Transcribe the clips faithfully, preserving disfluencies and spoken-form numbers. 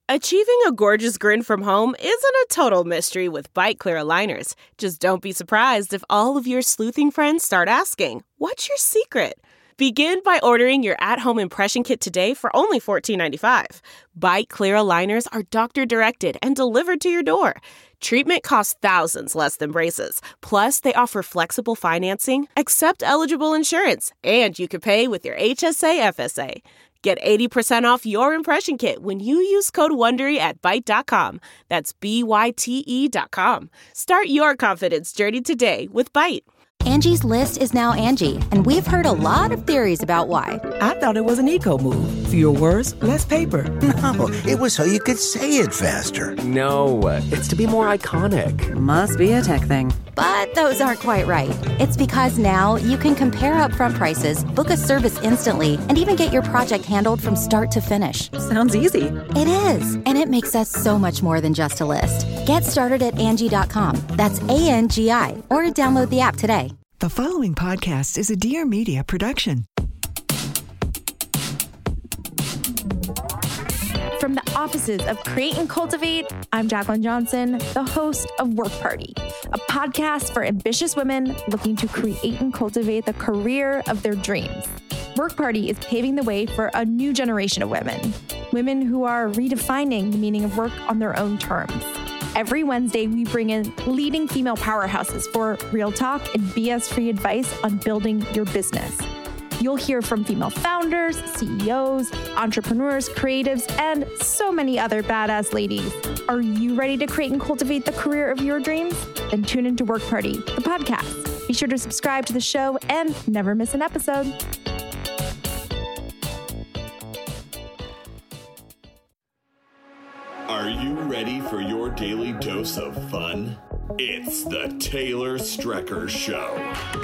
Achieving a gorgeous grin from home isn't a total mystery with Byte Clear aligners. Just don't be surprised if all of your sleuthing friends start asking, "What's your secret?" Begin by ordering your at-home impression kit today for only fourteen ninety-five. Byte Clear aligners are doctor-directed and delivered to your door. Treatment costs thousands less than braces. Plus, they offer flexible financing, accept eligible insurance, and you can pay with your H S A F S A. Get eighty percent off your impression kit when you use code WONDERY at byte dot com. That's B Y T E dot com. Start your confidence journey today with Byte. Angie's List is now Angie, and we've heard a lot of theories about why. I thought it was an eco move. Fewer words, less paper. No, it was so you could say it faster. No, it's to be more iconic. Must be a tech thing. But those aren't quite right. It's because now you can compare upfront prices, book a service instantly, and even get your project handled from start to finish. Sounds easy. It is, and it makes us so much more than just a list. Get started at Angie dot com. That's A N G I, or download the app today. The following podcast is a Dear Media production. From the offices of Create and Cultivate, I'm Jacqueline Johnson, the host of Work Party, a podcast for ambitious women looking to create and cultivate the career of their dreams. Work Party is paving the way for a new generation of women, women who are redefining the meaning of work on their own terms. Every Wednesday, we bring in leading female powerhouses for real talk and B S-free advice on building your business. You'll hear from female founders, C E Os, entrepreneurs, creatives, and so many other badass ladies. Are you ready to create and cultivate the career of your dreams? Then tune into Work Party, the podcast. Be sure to subscribe to the show and never miss an episode. Are you ready for your daily dose of fun? It's the Taylor Strecker Show.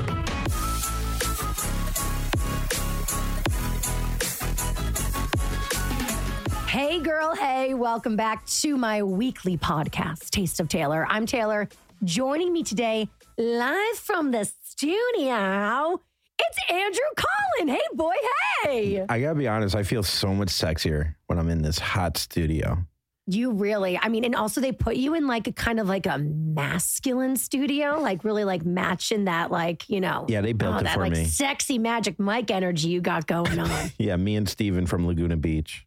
Hey girl, hey, welcome back to my weekly podcast, Taste of Taylor. I'm Taylor. Joining me today, live from the studio, it's Andrew Collin. Hey boy, hey. I gotta be honest, I feel so much sexier when I'm in this hot studio. You really, I mean, and also they put you in like a kind of like a masculine studio, like really like matching that, like, you know. Yeah, they built oh, it that, for like, me. Sexy Magic Mike energy you got going on. Yeah, me and Steven from Laguna Beach.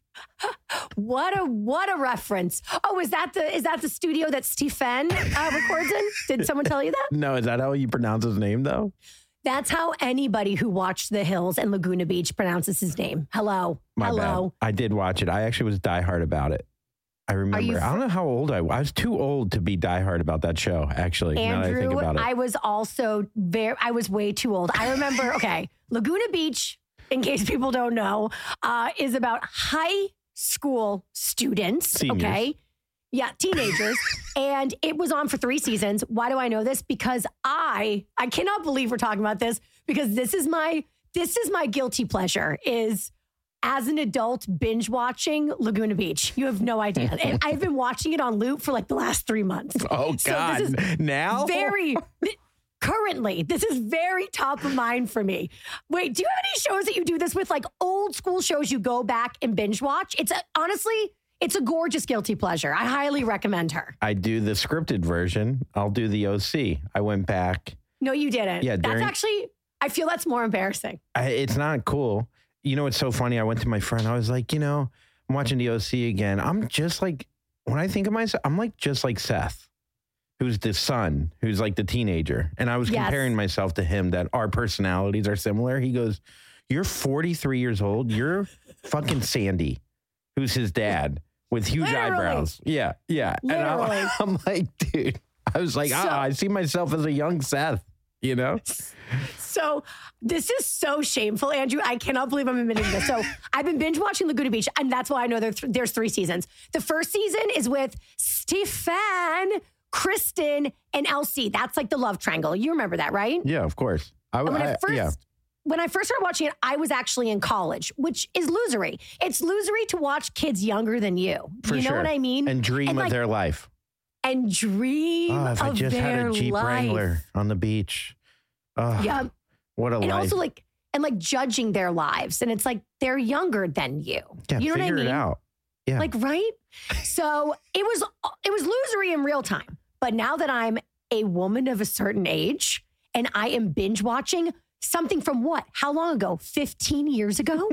What a what a reference. Oh, is that the is that the studio that Stephen uh, records in? Did someone tell you that? No, is that how you pronounce his name though? That's how anybody who watched The Hills and Laguna Beach pronounces his name. Hello. My Hello. bad. I did watch it. I actually was diehard about it. I remember. Fr- I don't know how old I was. I was too old to be diehard about that show, actually. Andrew, now that I think about it. I was also very, I was way too old. I remember, okay, Laguna Beach, in case people don't know, uh, is about high school students. Seniors. Okay. Yeah, teenagers. And it was on for three seasons. Why do I know this? Because I, I cannot believe we're talking about this because this is my, this is my guilty pleasure is as an adult binge watching Laguna Beach. You have no idea. And I've been watching it on loop for like the last three months. Oh So God. this is now? Very, currently, this is very top of mind for me. Wait, do you have any shows that you do this with? Like old school shows you go back and binge watch? It's a, honestly, it's a gorgeous guilty pleasure. I highly recommend her. I do the scripted version. I'll do the O C. I went back. No, you didn't. Yeah, That's during- actually, I feel that's more embarrassing. I, it's not cool. You know, it's so funny. I went to my friend. I was like, you know, I'm watching the O C again. I'm just like, when I think of myself, I'm like just like Seth, who's the son, who's like the teenager. And I was Yes. comparing myself to him, that our personalities are similar. He goes, you're forty-three years old. You're fucking Sandy, who's his dad with huge Literally. eyebrows. Yeah, yeah. Literally. And I, I'm like, dude, I was like, So- ah, I see myself as a young Seth, you know? So this is so shameful, Andrew. I cannot believe I'm admitting this. So I've been binge watching Laguna Beach, and that's why I know there th- there's three seasons. The first season is with Stefan, Kristen, and Elsie. That's like the love triangle. You remember that, right? Yeah, of course. I, And when I, I- first yeah. when I first started watching it, I was actually in college, which is losery. It's losery to watch kids younger than you. For you know sure. what I mean? And dream And, of like, their life. and dream Oh, if of I just had their a Jeep life. Wrangler on the beach. Oh, Yeah. what a And life. also like and like judging their lives. And it's like they're younger than you. yeah, you know what I figure mean? it out. Yeah. Like, right? So it was it was losery in real time. But now that I'm a woman of a certain age and I am binge watching something from what? How long ago? fifteen years ago?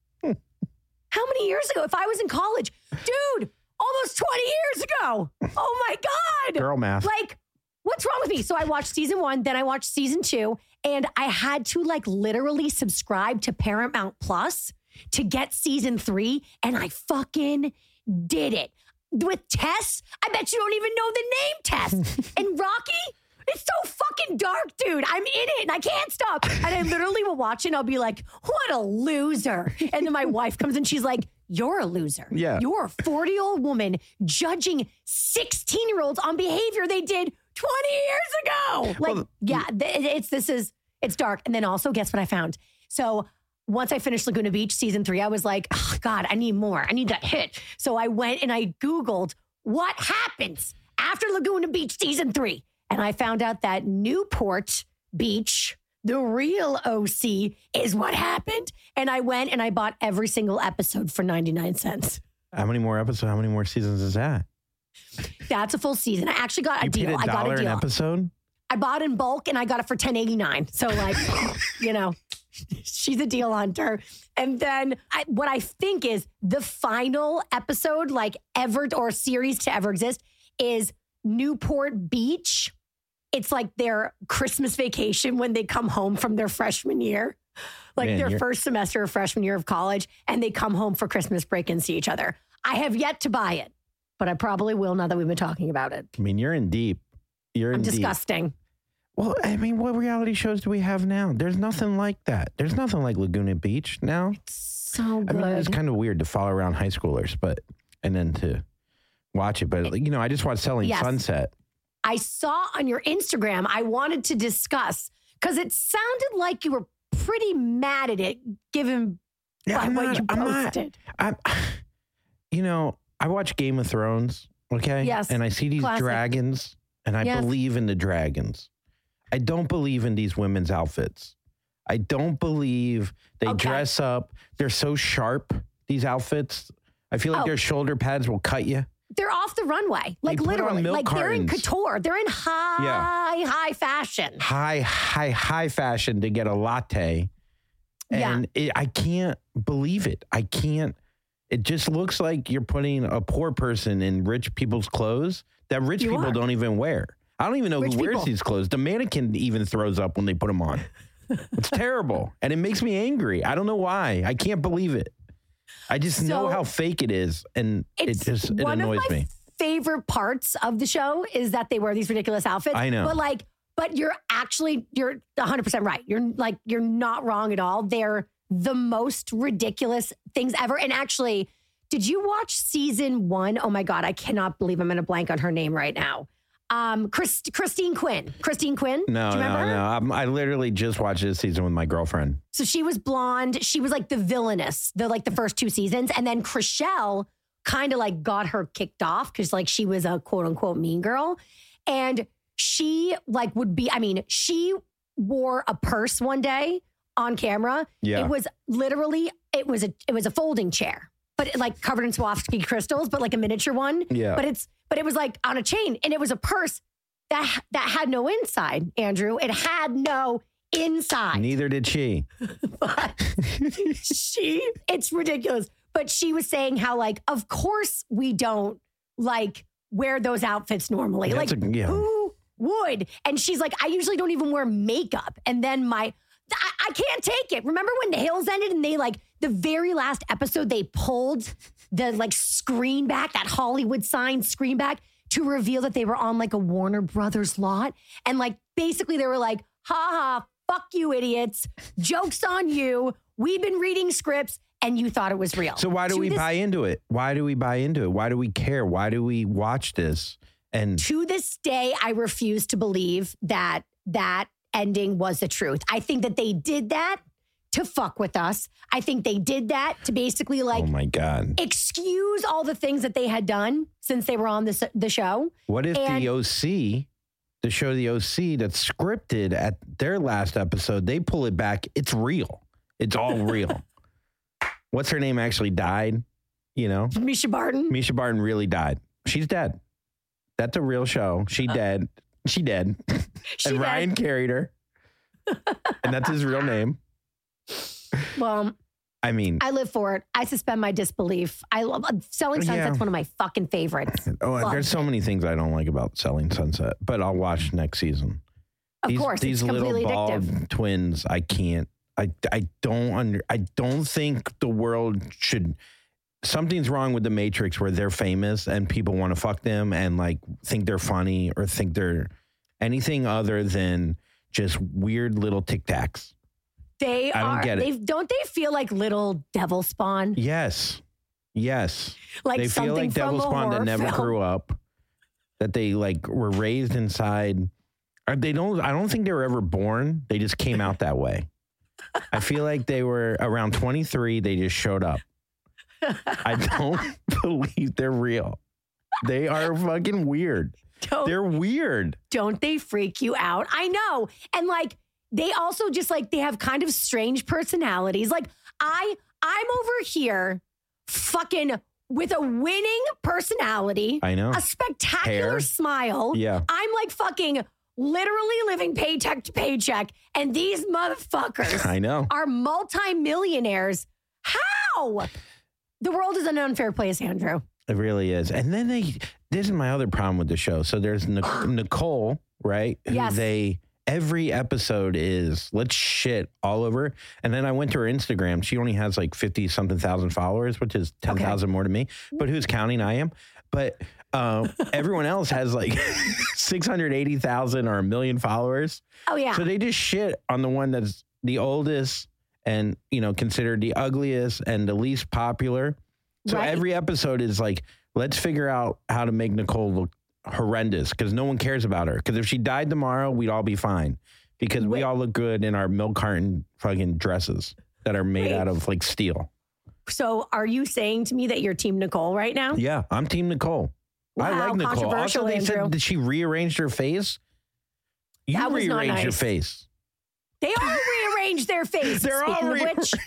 How many years ago? If I was in college, dude, almost twenty years ago. Oh my God. Girl math. Like, what's wrong with me? So I watched season one, then I watched season two, and I had to like literally subscribe to Paramount Plus to get season three, and I fucking did it. With Tess, I bet you don't even know the name Tess. And Rocky, it's so fucking dark, dude. I'm in it and I can't stop. And I literally will watch it and I'll be like, what a loser. And then my wife comes in, she's like, you're a loser. Yeah. You're a forty-year-old woman judging sixteen-year-olds on behavior they did twenty years ago. Like, Well, yeah, th- it's this is, it's dark. And then also, guess what I found? So once I finished Laguna Beach season three, I was like, oh, God, I need more. I need that hit. So I went and I Googled what happens after Laguna Beach season three. And I found out that Newport Beach, the real O C, is what happened. And I went and I bought every single episode for ninety-nine cents. How many more episodes? How many more seasons is that? That's a full season. I actually got a You deal. paid a I got dollar a an deal. episode? I bought in bulk and I got it for ten eighty-nine. So like, you know, she's a deal hunter. And then I, what I think is the final episode, like ever or series to ever exist, is Newport Beach. It's like their Christmas vacation when they come home from their freshman year, like Man, their you're- first semester of freshman year of college, and they come home for Christmas break and see each other. I have yet to buy it, but I probably will now that we've been talking about it. I mean, you're in deep. You're in I'm deep. disgusting. Well, I mean, what reality shows do we have now? There's nothing like that. There's nothing like Laguna Beach now. So I good. mean, it's kind of weird to follow around high schoolers, but and then to watch it. But you know, I just watched Selling Yes. Sunset. I saw on your Instagram, I wanted to discuss because it sounded like you were pretty mad at it, given Yeah, by I'm what not- you I'm not- posted. I'm, you know, I watch Game of Thrones, okay? Yes, And I see these classic. dragons, and I Yes. believe in the dragons. I don't believe in these women's outfits. I don't believe they Okay. dress up. They're so sharp, these outfits. I feel like Oh. their shoulder pads will cut you. They're off the runway, like put on literally, milk like they're in cartons. couture. They're in high, high fashion. High, high, high fashion to get a latte. Yeah. And it, I can't believe it. I can't. It just looks like you're putting a poor person in rich people's clothes that rich You people are. don't even wear. I don't even know Rich who wears people. these clothes. The mannequin even throws up when they put them on. It's terrible. And it makes me angry. I don't know why. I can't believe it. I just know So, how fake it is. And it It's just it one annoys of my me. favorite parts of the show is that they wear these ridiculous outfits. I know. But like, but you're actually, you're one hundred percent right. You're like, you're not wrong at all. They're the most ridiculous things ever. And actually, did you watch season one? Oh my God, I cannot believe I'm going to blank on her name right now. Um, Chris, Christine Quinn. Christine Quinn? No, Do you no, remember her? no. I'm, I literally just watched this season with my girlfriend. So she was blonde. She was like the villainess, the like the first two seasons. And then Chrishell kind of like got her kicked off because like she was a quote unquote mean girl. And she like would be, I mean, she wore a purse one day on camera. Yeah. It was literally, it was a it was a folding chair, but like covered in Swarovski crystals, but like a miniature one. Yeah. But it's but it was like on a chain and it was a purse that that had no inside, Andrew. It had no inside. Neither did she. But she, it's ridiculous. But she was saying how, like, of course we don't like wear those outfits normally. Yeah, like, that's a- yeah. who would? And she's like, I usually don't even wear makeup. And then my, I, I can't take it. Remember when The Hills ended and they like the very last episode they pulled the like screen back, that Hollywood sign screen back to reveal that they were on like a Warner Brothers lot. And like basically they were like, ha ha, fuck you idiots. Joke's on you. We've been reading scripts and you thought it was real. So why do To we this- buy into it? Why do we buy into it? Why do we care? Why do we watch this? And To this day, I refuse to believe that that ending was the truth. I think that they did that to fuck with us. I think they did that to basically like oh my God. excuse all the things that they had done since they were on this the show. What if And- the O C, the show The O C that's scripted at their last episode, they pull it back. It's real. It's all real. What's her name actually died? You know? Misha Barton. Misha Barton really died. She's dead. That's a real show. She uh, dead. She dead. She and dead. Ryan carried her. And that's his real name. Well, I mean, I live for it. I suspend my disbelief. I love Selling Sunset's yeah. one of my fucking favorites. Oh, love there's so it. many things I don't like about Selling Sunset, but I'll watch next season. Of these, course, these it's little completely bald addictive. twins, I can't. I I don't under. I don't think the world should. Something's wrong with the Matrix where they're famous and people want to fuck them and like think they're funny or think they're anything other than just weird little tic tacs. They I don't are. get it. They don't they feel like little devil spawn? Yes, yes. Like they feel something like devil from a spawn that horror never film. grew up. That they like were raised inside. Or they don't. I don't think they were ever born. They just came out that way. I feel like they were around twenty-three. They just showed up. I don't believe they're real. They are fucking weird. Don't, they're weird. Don't they freak you out? I know. And like, they also just like, they have kind of strange personalities. Like I, I'm over here fucking with a winning personality. I know. A spectacular Hair. smile. Yeah. I'm like fucking literally living paycheck to paycheck. And these motherfuckers I know. are multimillionaires. How? The world is an unfair place, Andrew. It really is. And then they, this is my other problem with the show. So there's Nic- Nicole, right? Who Yes. they, every episode is, let's shit all over. And then I went to her Instagram. She only has like fifty something thousand followers, which is ten thousand okay. more to me. But who's counting? I am. But uh, everyone else has like six hundred eighty thousand or a million followers. Oh, yeah. So they just shit on the one that's the oldest and, you know, considered the ugliest and the least popular. So right. every episode is like, let's figure out how to make Nicole look horrendous because no one cares about her. Because if she died tomorrow, we'd all be fine because Wait. we all look good in our milk carton fucking dresses that are made Wait. out of like steel. So are you saying to me that you're Team Nicole right now? Yeah, I'm Team Nicole. Wow, I like Nicole. Also, they Andrew. said that she rearranged her face. You that was rearranged not nice. your face. They all rearranged their face. They're Speaking all of re- which,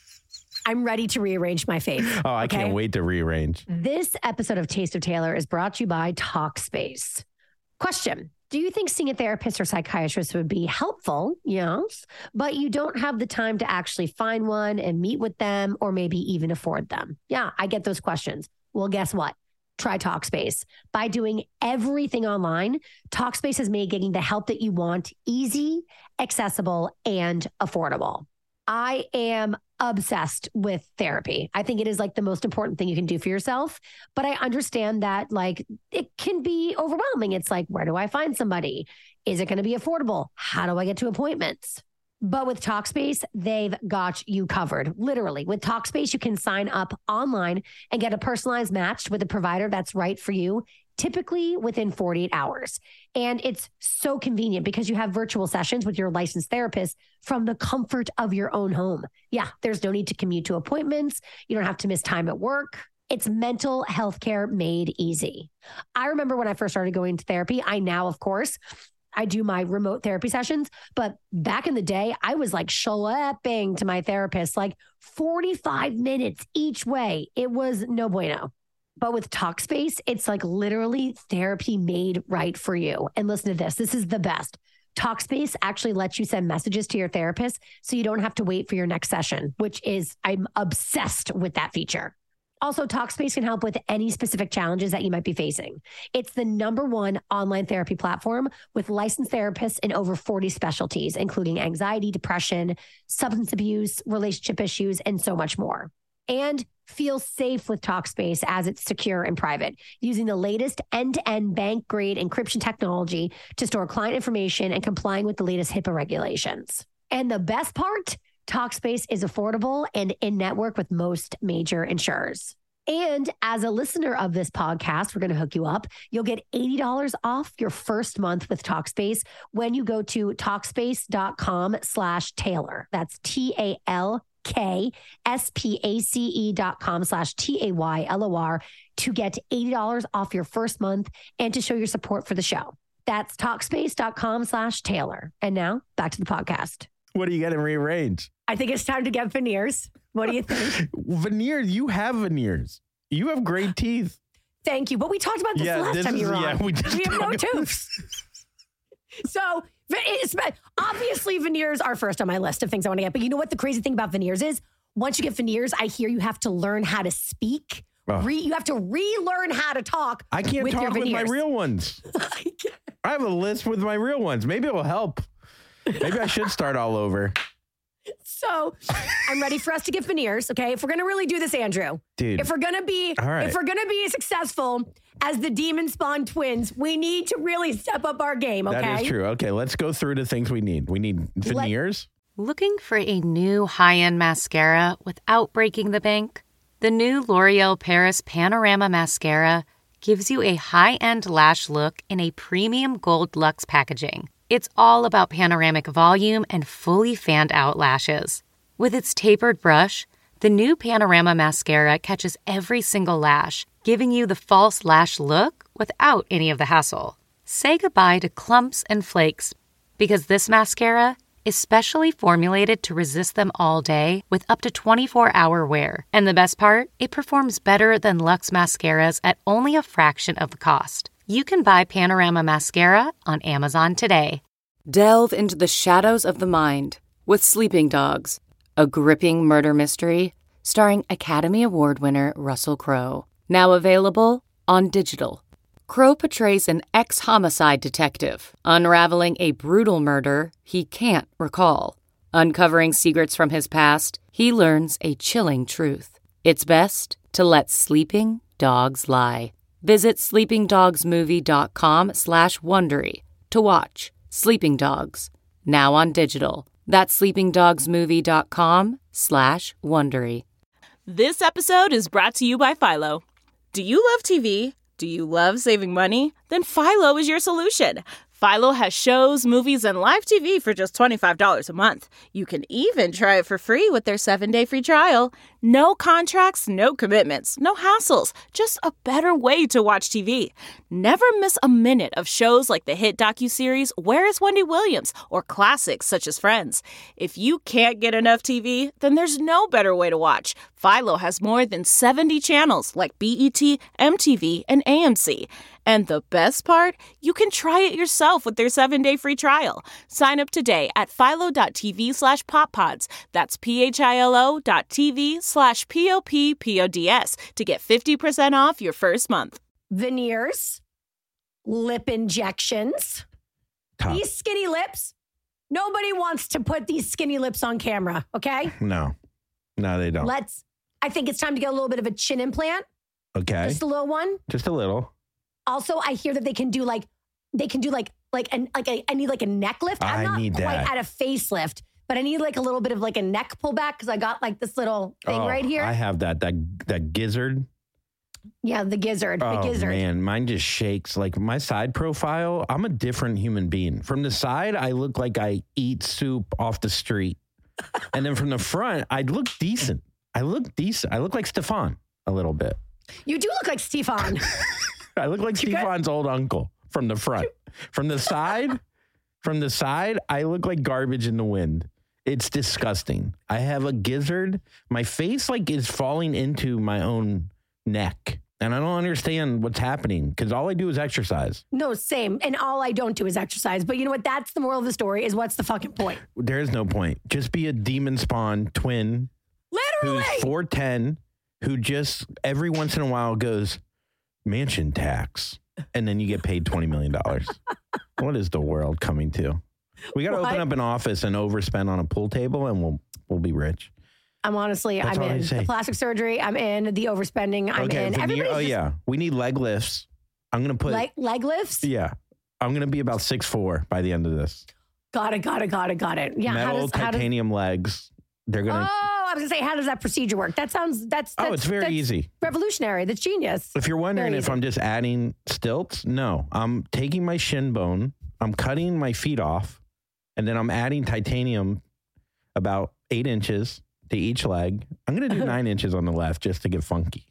I'm ready to rearrange my face. Oh, I okay? can't wait to rearrange. This episode of Taste of Taylor is brought to you by Talkspace. Question. Do you think seeing a therapist or psychiatrist would be helpful? Yes. But you don't have the time to actually find one and meet with them or maybe even afford them? Yeah, I get those questions. Well, guess what? Try Talkspace. By doing everything online, Talkspace has made getting the help that you want easy, accessible, and affordable. I am obsessed with therapy. I think it is like the most important thing you can do for yourself. But I understand that like it can be overwhelming. It's like, where do I find somebody? Is it going to be affordable? How do I get to appointments? But with Talkspace, they've got you covered. Literally, with Talkspace, you can sign up online and get a personalized match with a provider that's right for you, typically within forty-eight hours. And it's so convenient because you have virtual sessions with your licensed therapist from the comfort of your own home. Yeah, there's no need to commute to appointments. You don't have to miss time at work. It's mental health care made easy. I remember when I first started going to therapy, I now, of course, I do my remote therapy sessions, but back in the day, I was like schlepping to my therapist, like forty-five minutes each way. It was no bueno. But with Talkspace, it's like literally therapy made right for you. And listen to this. This is the best. Talkspace actually lets you send messages to your therapist so you don't have to wait for your next session, which is, I'm obsessed with that feature. Also, Talkspace can help with any specific challenges that you might be facing. It's the number one online therapy platform with licensed therapists in over forty specialties, including anxiety, depression, substance abuse, relationship issues, and so much more. And feel safe with Talkspace as it's secure and private, using the latest end-to-end bank-grade encryption technology to store client information and complying with the latest HIPAA regulations. And the best part? Talkspace is affordable and in-network with most major insurers. And as a listener of this podcast, we're going to hook you up. You'll get eighty dollars off your first month with Talkspace when you go to Talkspace.com slash Taylor. That's T A L K S P A C E dot com slash T A Y L O R to get eighty dollars off your first month and to show your support for the show. That's Talkspace.com slash Taylor. And now back to the podcast. What do you got to rearrange? I think it's time to get veneers. What do you think? Veneers? You have veneers. You have great teeth. Thank you. But we talked about this Yeah, last this time is- you were yeah, on. we did We have no talk about- tooths. So it's, obviously veneers are first on my list of things I want to get. But you know what the crazy thing about veneers is? Once you get veneers, I hear you have to learn how to speak. Oh. Re, you have to relearn how to talk. I can't with your talk with my veneers. real ones. I have a list with my real ones. Maybe it will help. Maybe I should start all over. So I'm ready for us to get veneers. Okay. If we're going to really do this, Andrew, Dude. if we're going to be, All right. if we're going to be successful as the Demon Spawn twins, we need to really step up our game. Okay. That is true. Okay, let's go through the things we need. We need veneers. Looking for a new high-end mascara without breaking the bank? The new L'Oreal Paris Panorama Mascara gives you a high-end lash look in a premium gold luxe packaging. It's all about panoramic volume and fully fanned-out lashes. With its tapered brush, the new Panorama Mascara catches every single lash, giving you the false lash look without any of the hassle. Say goodbye to clumps and flakes, because this mascara is specially formulated to resist them all day with up to twenty-four hour wear. And the best part? It performs better than Luxe mascaras at only a fraction of the cost. You can buy Panorama Mascara on Amazon today. Delve into the shadows of the mind with Sleeping Dogs, a gripping murder mystery starring Academy Award winner Russell Crowe. Now available on digital. Crowe portrays an ex-homicide detective unraveling a brutal murder he can't recall. Uncovering secrets from his past, he learns a chilling truth. It's best to let sleeping dogs lie. Visit sleepingdogsmovie.com slash Wondery to watch Sleeping Dogs, now on digital. That's sleepingdogsmovie.com slash Wondery. This episode is brought to you by Philo. Do you love T V? Do you love saving money? Then Philo is your solution. Philo has shows, movies, and live T V for just twenty-five dollars a month. You can even try it for free with their seven-day free trial. No contracts, no commitments, no hassles. Just a better way to watch T V. Never miss a minute of shows like the hit docuseries Where is Wendy Williams? Or classics such as Friends. If you can't get enough T V, then there's no better way to watch. Philo has more than seventy channels like B E T, M T V, and A M C. And the best part? You can try it yourself with their seven-day free trial. Sign up today at philo.tv slash poppods. That's P-H-I-L-O dot TV slash P-O-P-P-O-D-S to get fifty percent off your first month. Veneers, lip injections, Top. these skinny lips. Nobody wants to put these skinny lips on camera, okay? No. No, they don't. Let's, I think it's time to get a little bit of a chin implant. Okay. Just a little one. Just a little. Also, I hear that they can do like, they can do like, like, an, like a, I need like a neck lift. I'm I not need quite that. at a facelift, but I need like a little bit of like a neck pullback because I got like this little thing Oh, right here. I have that that that gizzard. yeah, the gizzard, Oh the gizzard. man, mine just shakes. Like my side profile, I'm a different human being. From the side, I look like I eat soup off the street, and then from the front, I look decent. I look decent. I look like Stefan a little bit. You do look like Stefan. I look like Stefan's old uncle from the front. From the side, from the side, I look like garbage in the wind. It's disgusting. I have a gizzard. My face like is falling into my own neck. And I don't understand what's happening because all I do is exercise. No, same. And all I don't do is exercise. But you know what? That's the moral of the story is what's the fucking point? There is no point. Just be a demon spawn twin. Literally. Who's four ten, who just every once in a while goes, mansion tax. And then you get paid twenty million dollars. What is the world coming to? We got to open up an office and overspend on a pool table and we'll we'll be rich. I'm honestly, That's I'm all I in say. the plastic surgery. I'm in the overspending. I'm okay, in veneer- everybody's oh just yeah. We need leg lifts. I'm going to put leg, leg lifts. Yeah. I'm going to be about six foot four by the end of this. Got it, got it, got it, got it. Yeah. Metal how does, how does, titanium legs. They're going to oh, I was going to say, how does that procedure work? That sounds, that's, that's Oh, it's very that's easy. Revolutionary. That's genius. If you're wondering Very if easy. I'm just adding stilts, no. I'm taking my shin bone, I'm cutting my feet off, and then I'm adding titanium about eight inches to each leg. I'm going to do nine inches on the left just to get funky.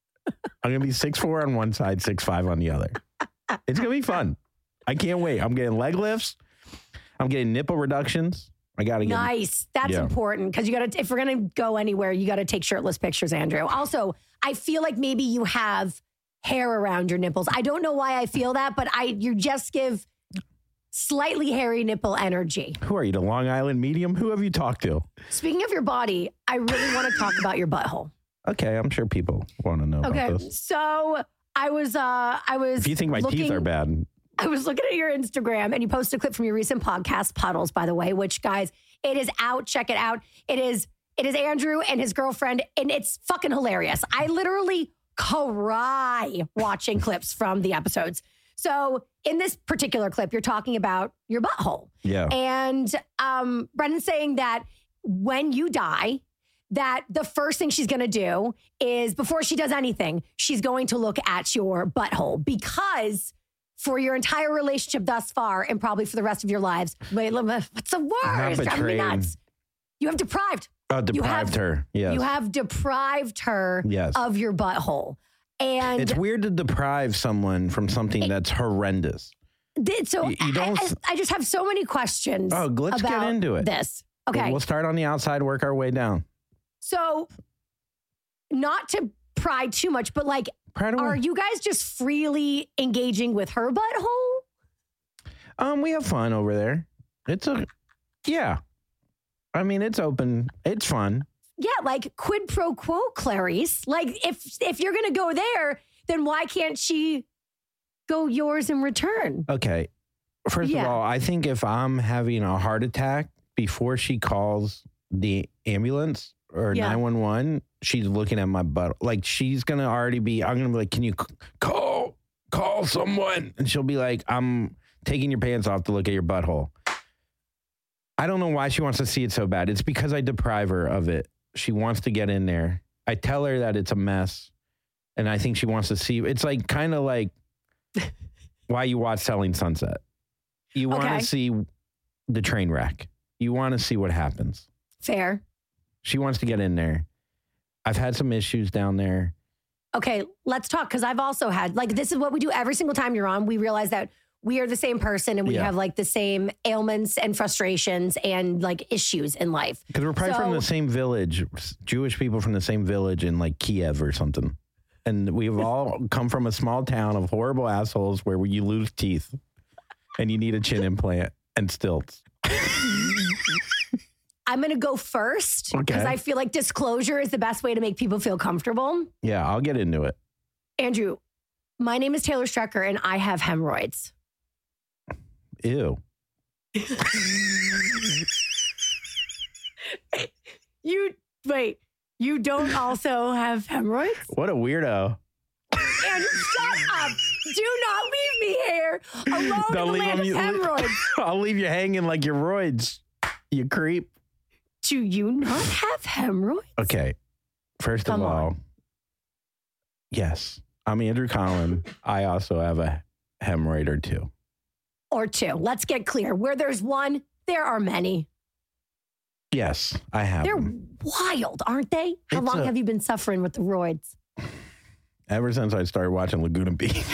I'm going to be six foot four on one side, six foot five on the other. It's going to be fun. I can't wait. I'm getting leg lifts. I'm getting nipple reductions. I got to get Nice. That's yeah. important because you got to, if we're going to go anywhere, you got to take shirtless pictures, Andrew. Also, I feel like maybe you have hair around your nipples. I don't know why I feel that, but I you just give slightly hairy nipple energy. Who are you, the Long Island medium? Who have you talked to? Speaking of your body, I really want to talk about your butthole. Okay, I'm sure people want to know Okay, about this. so I was, uh, I was. If you think my looking, teeth are bad. I was looking at your Instagram and you posted a clip from your recent podcast, Puddles, by the way, which, guys, it is out. Check it out. It is, it is Andrew and his girlfriend, and it's fucking hilarious. I literally cry watching clips from the episodes. So in this particular clip, you're talking about your butthole. Yeah. And um, Brendan's saying that when you die, that the first thing she's going to do is, before she does anything, she's going to look at your butthole, because for your entire relationship thus far, and probably for the rest of your lives, wait, what's the word? It's driving me nuts. You have deprived. Oh, deprived have, her. Yes. You have deprived her yes. of your butthole. And it's weird to deprive someone from something it, that's horrendous. So you, you don't, I, I just have so many questions. Oh, let's about get into it. This. Okay. We'll start on the outside, work our way down. So, not to pry too much, but like, are you guys just freely engaging with her butthole? Um, we have fun over there. It's a, yeah. I mean, it's open. It's fun. Yeah, like quid pro quo, Clarice. Like, if if you're gonna go there, then why can't she go yours in return? Okay. First yeah. of all, I think if I'm having a heart attack before she calls the ambulance or yeah. nine one one, she's looking at my butt. Like, she's going to already be, I'm going to be like, can you call, call someone? And she'll be like, I'm taking your pants off to look at your butthole. I don't know why she wants to see it so bad. It's because I deprive her of it. She wants to get in there. I tell her that it's a mess. And I think she wants to see. It's like kind of like why you watch Selling Sunset. You want to okay. see the train wreck. You want to see what happens. Fair. She wants to get in there. I've had some issues down there. Okay, let's talk, because I've also had, like, this is what we do every single time you're on. We realize that we are the same person and we yeah. have, like, the same ailments and frustrations and, like, issues in life. Because we're probably so, from the same village, Jewish people from the same village in, like, Kiev or something. And we've all come from a small town of horrible assholes where you lose teeth and you need a chin implant and stilts. I'm going to go first because okay. I feel like disclosure is the best way to make people feel comfortable. Yeah, I'll get into it. Andrew, my name is Taylor Strecker and I have hemorrhoids. Ew. You, wait, you don't also have hemorrhoids? What a weirdo. Andrew, shut up. Do not leave me here alone Don't in the leave land them, of hemorrhoids. I'll leave you hanging like your roids, you creep. Do you not have hemorrhoids? Okay. First Come of all, on. yes, I'm Andrew Collin. I also have a hemorrhoid or two. Or two. Let's get clear. Where there's one, there are many. Yes, I have. They're them. wild, aren't they? How It's long a- have you been suffering with the roids? Ever since I started watching Laguna Beach.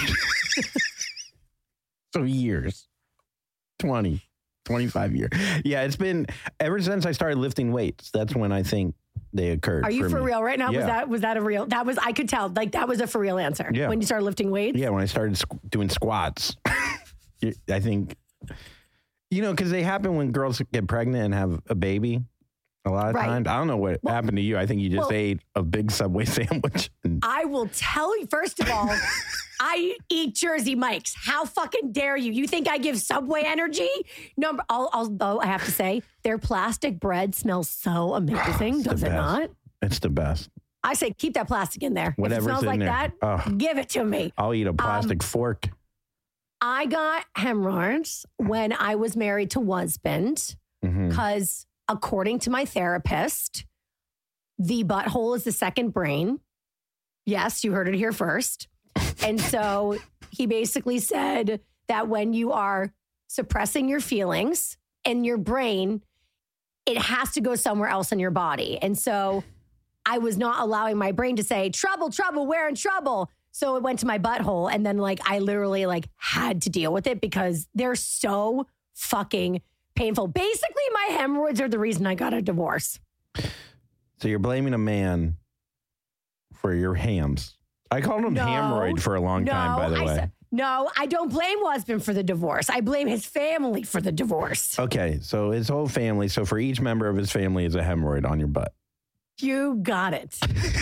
So years. twenty, twenty-five years. Yeah, it's been ever since I started lifting weights. That's when I think they occurred. Are you for, for real right now? Yeah. Was that was that a real? That was I could tell. Like that was a for real answer. Yeah. When you started lifting weights. Yeah, when I started squ- doing squats. I think, you know, because they happen when girls get pregnant and have a baby. A lot of right. times. I don't know what well, happened to you. I think you just well, ate a big Subway sandwich. And- I will tell you, first of all, I eat Jersey Mike's. How fucking dare you? You think I give Subway energy? No, although I have to say, their plastic bread smells so amazing, does it not? It's the best. I say keep that plastic in there. Whatever's if it smells in like there. that, oh, give it to me. I'll eat a plastic um, fork. I got hemorrhoids when I was married to husband because mm-hmm. according to my therapist, the butthole is the second brain. Yes, you heard it here first. And so he basically said that when you are suppressing your feelings in your brain, it has to go somewhere else in your body. And so I was not allowing my brain to say, trouble, trouble, we're in trouble. So it went to my butthole. And then like, I literally like had to deal with it because they're so fucking painful. Basically, my hemorrhoids are the reason I got a divorce. So you're blaming a man for your hams. I called him No. hemorrhoid for a long No, time, by the I way. said- No, I don't blame husband for the divorce. I blame his family for the divorce. Okay, so his whole family. So for each member of his family is a hemorrhoid on your butt. You got it.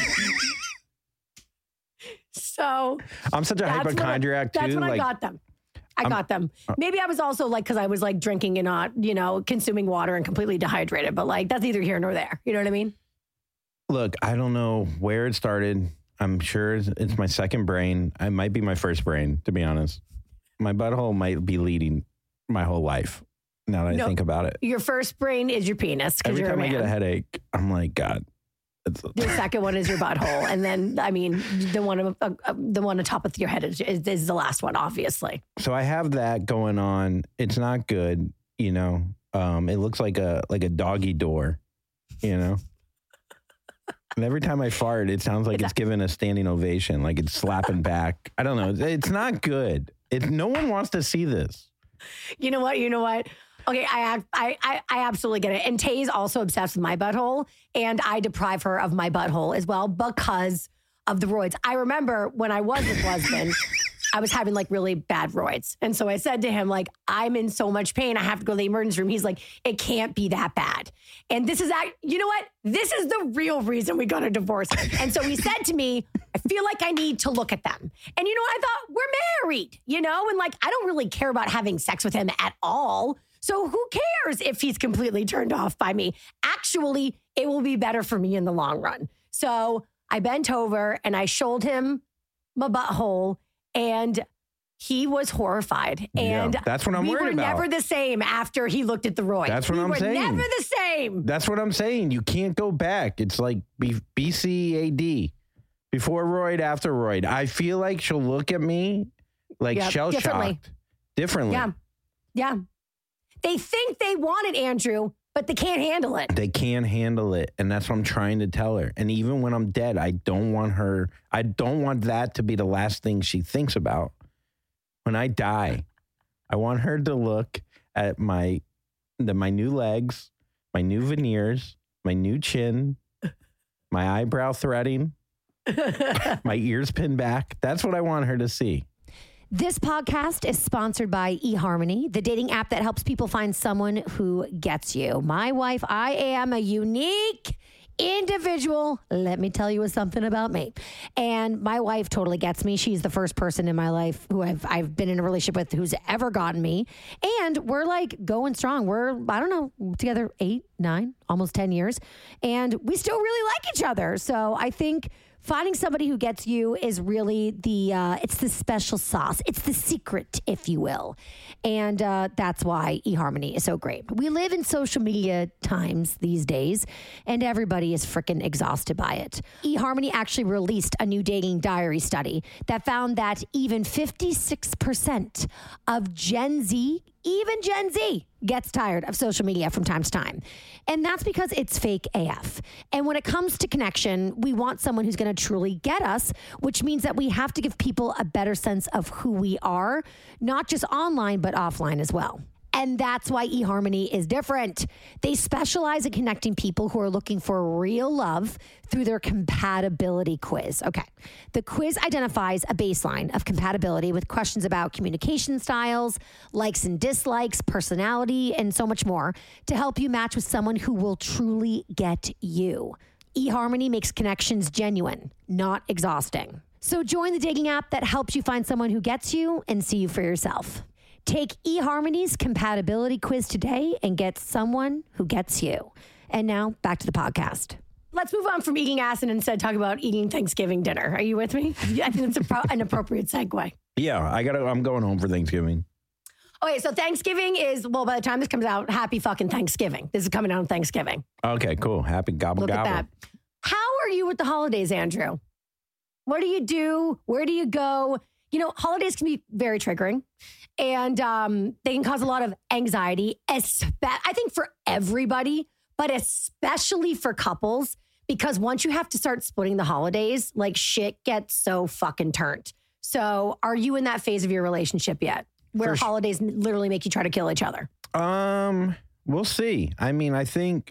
So I'm such a that's what I- hypochondriac too. That's when I like, got them. I I'm- got them. Maybe I was also like, because I was like drinking and not, you know, consuming water and completely dehydrated. But like, that's neither here nor there. You know what I mean? Look, I don't know where it started. I'm sure it's it's my second brain. It might be my first brain, to be honest. My butthole might be leading my whole life. Now that I No, think about it, Your first brain is your penis because every you're a time I man. get a headache, I'm like, God. It's, The second one is your butthole, and then I mean, the one uh, uh, the one on top of your head is, is, is the last one, obviously. so I have that going on. It's not good, you know. Um, it looks like a like a doggy door, you know. And every time I fart, it sounds like it's, it's giving a standing ovation, like it's slapping back. I don't know. It's not good. It's no one wants to see this. You know what? You know what? Okay, I, I I I absolutely get it. And Tay's also obsessed with my butthole, and I deprive her of my butthole as well because of the roids. I remember when I was with husband, I was having like really bad roids. And so I said to him, like, I'm in so much pain. I have to go to the emergency room. He's like, it can't be that bad. And this is, act- you know what? This is the real reason we got a divorce. And so he said to me, I feel like I need to look at them. And you know what? I thought, we're married, you know? And like, I don't really care about having sex with him at all. So who cares if he's completely turned off by me? Actually, it will be better for me in the long run. So I bent over and I showed him my butthole, and he was horrified. And Yeah, that's what I'm we worried were about. never the same after he looked at the roid. That's what we I'm were saying. never the same. That's what I'm saying. You can't go back. It's like B- B C A D. Before roid, after roid. I feel like she'll look at me like Yep, shell differently. shocked. Differently. Yeah. Yeah. They think they want it, Andrew, but they can't handle it. They can't handle it. And that's what I'm trying to tell her. And even when I'm dead, I don't want her, I don't want that to be the last thing she thinks about. When I die, I want her to look at my the, my new legs, my new veneers, my new chin, my eyebrow threading, my ears pinned back. That's what I want her to see. This podcast is sponsored by eHarmony, the dating app that helps people find someone who gets you. My wife, I am a unique individual. Let me tell you something about me. And my wife totally gets me. She's the first person in my life who I've I've been in a relationship with who's ever gotten me. And we're like going strong. We're, I don't know, together eight, nine, almost ten years. And we still really like each other. So I think finding somebody who gets you is really the, uh, it's the special sauce. It's the secret, if you will. And uh, that's why eHarmony is so great. We live in social media times these days, and everybody is freaking exhausted by it. eHarmony actually released a new dating diary study that found that even fifty-six percent of Gen Z, even Gen Z, gets tired of social media from time to time. And that's because it's fake A F. And when it comes to connection, we want someone who's going to truly get us, which means that we have to give people a better sense of who we are, not just online, but offline as well. And that's why eHarmony is different. They specialize in connecting people who are looking for real love through their compatibility quiz. Okay. The quiz identifies a baseline of compatibility with questions about communication styles, likes and dislikes, personality, and so much more to help you match with someone who will truly get you. eHarmony makes connections genuine, not exhausting. So join the dating app that helps you find someone who gets you and see you for yourself. Take eHarmony's compatibility quiz today and get someone who gets you. And now back to the podcast. Let's move on from eating ass and instead talk about eating Thanksgiving dinner. Are you with me? I think it's a pro- an appropriate segue. Yeah, I gotta. I'm going home for Thanksgiving. Okay, so Thanksgiving is, well, by the time this comes out, happy fucking Thanksgiving. This is coming out on Thanksgiving. Okay, cool. Happy gobble Look gobble. at that. How are you with the holidays, Andrew? What do you do? Where do you go? You know, holidays can be very triggering, and um, they can cause a lot of anxiety, espe- I think for everybody, but especially for couples, because once you have to start splitting the holidays, like shit gets so fucking turned. So are you in that phase of your relationship yet, where For sh- holidays literally make you try to kill each other? Um, we'll see. I mean, I think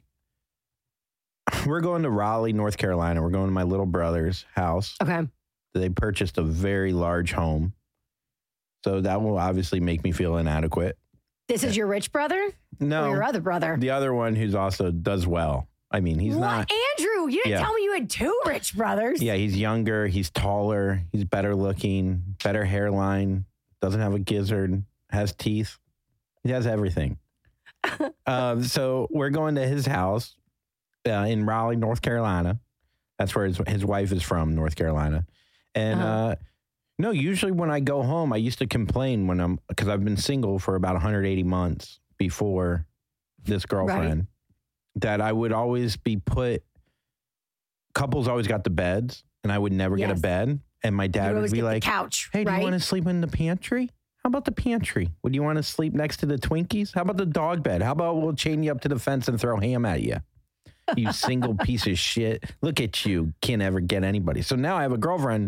we're going to Raleigh, North Carolina. We're going to my little brother's house. Okay. They purchased a very large home. So that will obviously make me feel inadequate. This is your rich brother? No. Or your other brother? The other one who's also does well. I mean, he's what? not. Andrew, you didn't Yeah. tell me you had two rich brothers. Yeah, he's younger. He's taller. He's better looking, better hairline, doesn't have a gizzard, has teeth. He has everything. uh, so we're going to his house uh, in Raleigh, North Carolina. That's where his, his wife is from, North Carolina. And uh-huh. uh, no, usually when I go home, I used to complain when I'm, because I've been single for about one hundred eighty months before this girlfriend, right. that I would always be put, couples always got the beds, and I would never yes. get a bed. And my dad would be like, couch, hey, do right? you want to sleep in the pantry? How about the pantry? Would you want to sleep next to the Twinkies? How about the dog bed? How about we'll chain you up to the fence and throw ham at you? You single piece of shit. Look at you. Can't ever get anybody. So now I have a girlfriend,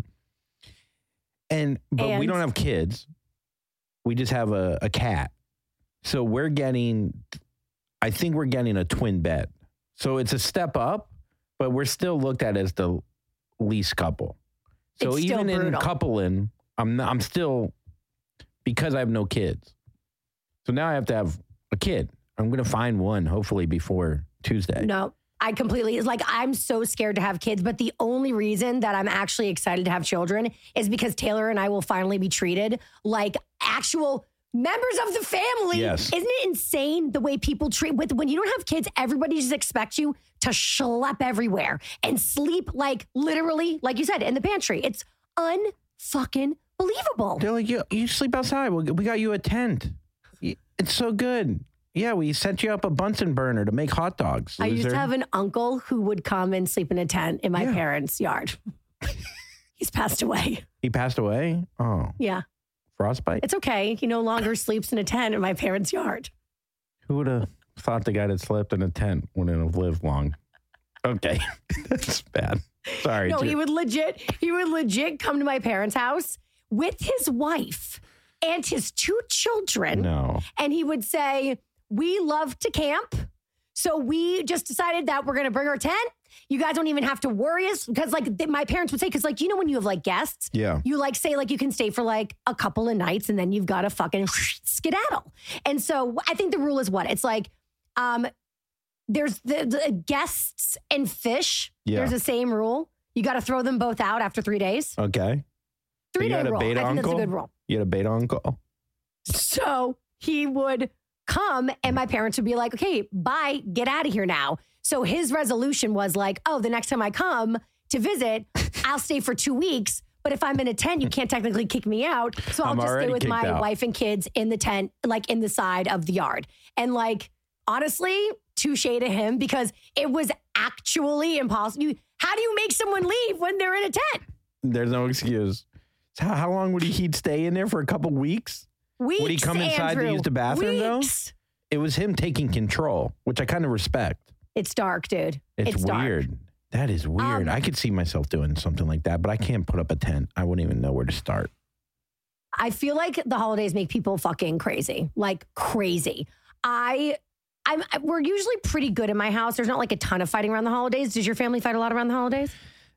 and but and? we don't have kids. We just have a, a cat. So we're getting, I think we're getting a twin bed. So it's a step up, but we're still looked at as the least couple. So it's even in brutal. coupling, I'm not, I'm still, because I have no kids. So now I have to have a kid. I'm going to find one hopefully before Tuesday. No, I completely, it's like, I'm so scared to have kids, but the only reason that I'm actually excited to have children is because Taylor and I will finally be treated like actual members of the family. Yes. Isn't it insane the way people treat with when you don't have kids, everybody just expects you to schlep everywhere and sleep like literally, like you said, in the pantry. It's unfucking believable. They're like, you, you sleep outside. We, we got you a tent. It's so good. Yeah, we set you up a Bunsen burner to make hot dogs. I Loser. used to have an uncle who would come and sleep in a tent in my Yeah. parents' yard. He's passed away. He passed away? Oh. Yeah. Frostbite? It's okay. He no longer sleeps in a tent in my parents' yard. Who would have thought the guy that slept in a tent wouldn't have lived long? Okay. That's bad. Sorry. No, too. he would legit, he would legit come to my parents' house with his wife and his two children. No. And he would say, we love to camp. So we just decided that we're going to bring our tent. You guys don't even have to worry us. Because like th- my parents would say, because like, you know, when you have like guests, Yeah. you like say like you can stay for like a couple of nights and then you've got to fucking skedaddle. And so I think the rule is what? It's like, um, there's the, the guests and fish. Yeah. There's the same rule. You got to throw them both out after three days. Okay. Three you day had a rule. I beta think uncle? that's a good rule. You had a beta uncle? So he would come and my parents would be like, okay, bye, get out of here now. So his resolution was like, oh, the next time I come to visit, I'll stay for two weeks. But if I'm in a tent, you can't technically kick me out. So I'll I'm just stay already with kicked my out. wife and kids in the tent, like in the side of the yard. And like, honestly, touche to him because it was actually impossible. You, how do you make someone leave when they're in a tent? There's no excuse. So how, how long would he he'd stay in there for a couple weeks? Weeks, Would he come inside Andrew. to use the bathroom Weeks. though? It was him taking control, which I kind of respect. It's dark, dude. It's, It's dark. weird. That is weird. Um, I could see myself doing something like that, but I can't put up a tent. I wouldn't even know where to start. I feel like the holidays make people fucking crazy, like crazy. I, I'm, we're usually pretty good in my house. There's not like a ton of fighting around the holidays. Does your family fight a lot around the holidays?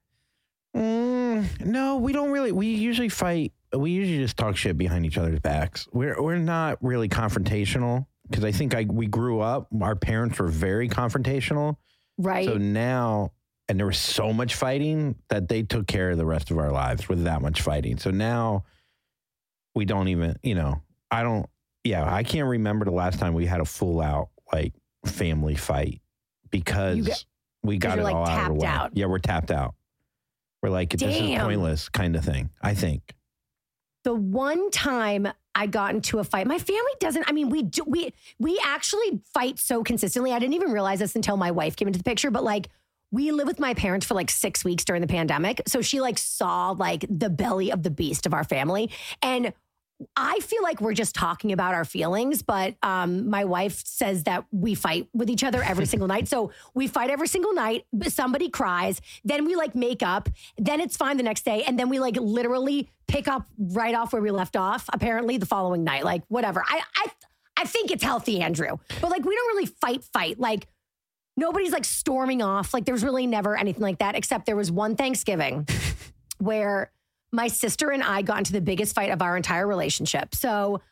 Mm, no, we don't really. We usually fight. We usually just talk shit behind each other's backs. We're we're not really confrontational because I think I we grew up. Our parents were very confrontational, right? So now, and there was so much fighting that they took care of the rest of our lives with that much fighting. So now we don't even. You know, I don't. Yeah, I can't remember the last time we had a full out like family fight because get, we got it like all out of the way. out. Yeah, we're tapped out. We're like, this is Damn. pointless kind of thing, I think. The one time I got into a fight, my family doesn't, I mean, we do, we, we actually fight so consistently. I didn't even realize this until my wife came into the picture, but like, we lived with my parents for like six weeks during the pandemic. So she like saw like the belly of the beast of our family. And I feel like we're just talking about our feelings, but um, my wife says that we fight with each other every single night. So we fight every single night. Somebody cries, then we like make up, then it's fine the next day. And then we like literally pick up right off where we left off, apparently the following night, like whatever. I, I, I think it's healthy, Andrew. But like, we don't really fight, fight. Like, nobody's like storming off. Like, there's really never anything like that, except there was one Thanksgiving where my sister and I got into the biggest fight of our entire relationship. So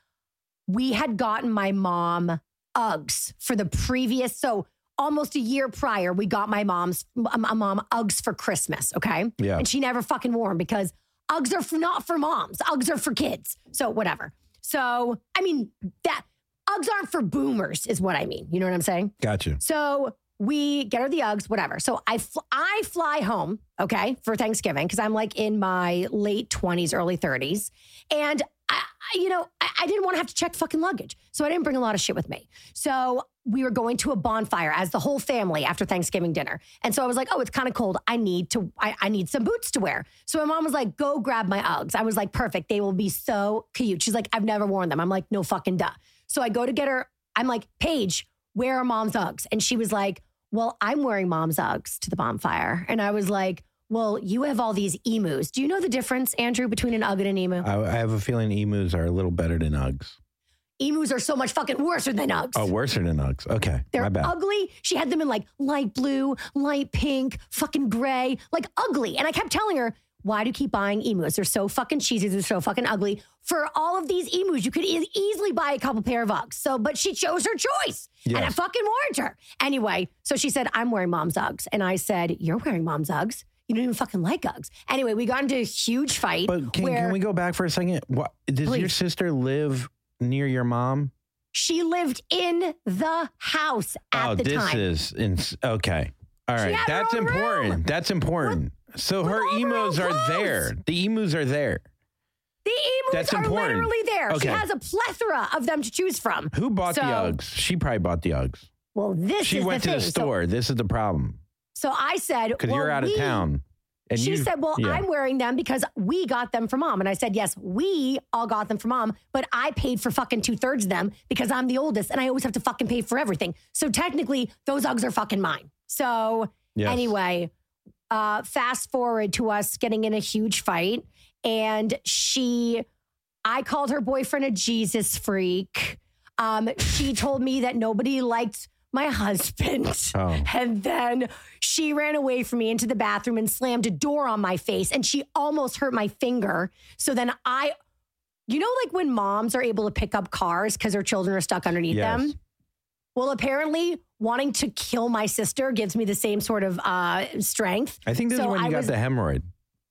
we had gotten my mom Uggs for the previous, so almost a year prior, we got my mom's my mom Uggs for Christmas, okay? Yeah. And she never fucking wore them because Uggs are for, not for moms. Uggs are for kids. So whatever. So, I mean, that Uggs aren't for boomers is what I mean. You know what I'm saying? Gotcha. So we get her the Uggs, whatever. So I, fl- I fly home, okay, for Thanksgiving because I'm like in my late twenties, early thirties. And, I, I, you know, I, I didn't want to have to check fucking luggage. So I didn't bring a lot of shit with me. So we were going to a bonfire as the whole family after Thanksgiving dinner. And so I was like, oh, it's kind of cold. I need to, I, I need some boots to wear. So my mom was like, go grab my Uggs. I was like, perfect. They will be so cute. She's like, I've never worn them. I'm like, no fucking duh. So I go to get her. I'm like, Paige, where are mom's Uggs? And she was like, well, I'm wearing mom's Uggs to the bonfire. And I was like, well, you have all these emus. Do you know the difference, Andrew, between an Ugg and an emu? I, I have a feeling emus are a little better than Uggs. Emus are so much fucking worse than Uggs. Oh, worse than Uggs. Okay. They're my bad. ugly. She had them in like light blue, light pink, fucking gray, like ugly. And I kept telling her, why do you keep buying emus? They're so fucking cheesy. They're so fucking ugly. For all of these emus, you could e- easily buy a couple pair of Uggs. So, but she chose her choice. Yes. And I fucking warned her. Anyway, so she said, I'm wearing mom's Uggs. And I said, you're wearing mom's Uggs. You don't even fucking like Uggs. Anyway, we got into a huge fight. But can, where can we go back for a second? What, does Please. your sister live near your mom? She lived in the house at oh, the this time. is ins- okay. All right, had her that's own important. room. That's important. So with her all her emos own are clothes. there. The emus are there. The emus That's are important. literally there. She Okay. has a plethora of them to choose from. Who bought So- the Uggs? She probably bought the Uggs. Well, this She is went the to thing. the store. this is the problem. So, so I said, Because well, you're out of we- town. And she you, said, well, yeah. I'm wearing them because we got them for mom. And I said, yes, we all got them for mom, but I paid for fucking two thirds of them because I'm the oldest and I always have to fucking pay for everything. So technically, those Uggs are fucking mine. So Yes. anyway, uh, fast forward to us getting in a huge fight. And she, I called her boyfriend a Jesus freak. Um, she told me that nobody liked my husband. Oh. And then she ran away from me into the bathroom and slammed a door on my face. And she almost hurt my finger. So then I, you know, like when moms are able to pick up cars because their children are stuck underneath Yes. them? Well, apparently wanting to kill my sister gives me the same sort of uh, strength. I think this So is when you I got was- the hemorrhoid.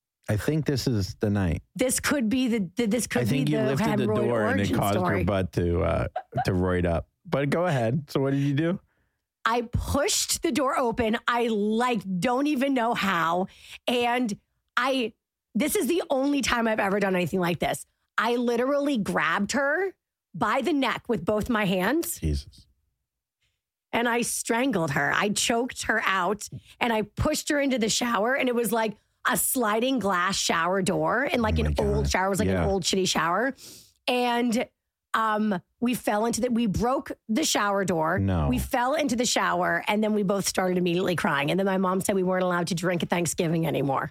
I think this is the night. This could be the, the this could I think be you the lifted the hemorrhoid door and it origin caused story. her butt to uh, to roid up. But go ahead. So what did you do? I pushed the door open. I like don't even know how. And I, this is the only time I've ever done anything like this. I literally grabbed her by the neck with both my hands. Jesus. And I strangled her. I choked her out and I pushed her into the shower. And it was like a sliding glass shower door and like Oh my an old God. shower. It was like Yeah. an old shitty shower. And um, we fell into the, we broke the shower door. No. We fell into the shower and then we both started immediately crying. And then my mom said we weren't allowed to drink at Thanksgiving anymore.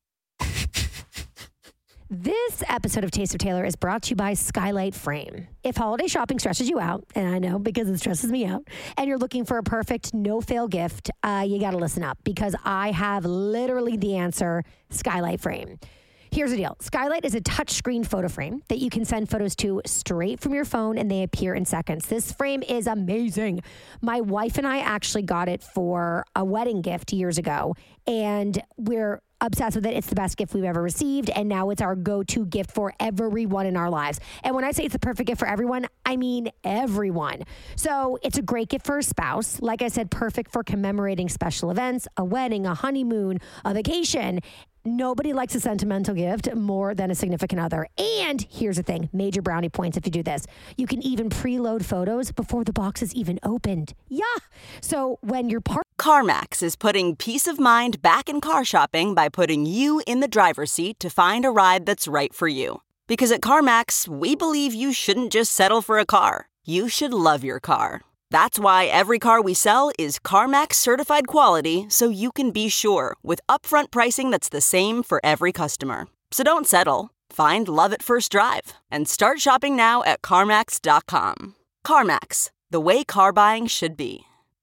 This episode of Taste of Taylor is brought to you by Skylight Frame. If holiday shopping stresses you out, and I know because it stresses me out, and you're looking for a perfect no-fail gift, uh, you got to listen up because I have literally the answer, Skylight Frame. Here's the deal. Skylight is a touchscreen photo frame that you can send photos to straight from your phone and they appear in seconds. This frame is amazing. My wife and I actually got it for a wedding gift years ago, and we're obsessed with it. It's the best gift we've ever received, and now it's our go-to gift for everyone in our lives. And when I say it's the perfect gift for everyone, I mean everyone. So it's a great gift for a spouse. Like I said, perfect for commemorating special events, a wedding, a honeymoon, a vacation. Nobody likes a sentimental gift more than a significant other. And here's the thing, major brownie points if you do this. You can even preload photos before the box is even opened. Yeah. So when you're part CarMax is putting peace of mind back in car shopping by putting you in the driver's seat to find a ride that's right for you. Because at CarMax, we believe you shouldn't just settle for a car. You should love your car. That's why every car we sell is CarMax certified quality, so you can be sure with upfront pricing that's the same for every customer. So don't settle. Find love at first drive and start shopping now at CarMax dot com. CarMax, the way car buying should be.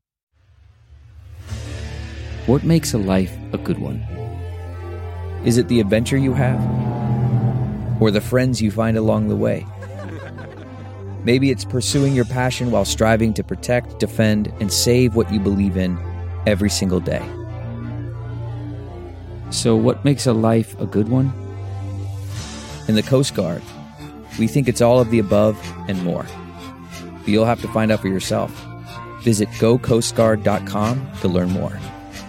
What makes a life a good one? Is it the adventure you have? Or the friends you find along the way? Maybe it's pursuing your passion while striving to protect, defend, and save what you believe in every single day. So what makes a life a good one? In the Coast Guard, we think it's all of the above and more. But you'll have to find out for yourself. Visit go coast guard dot com to learn more.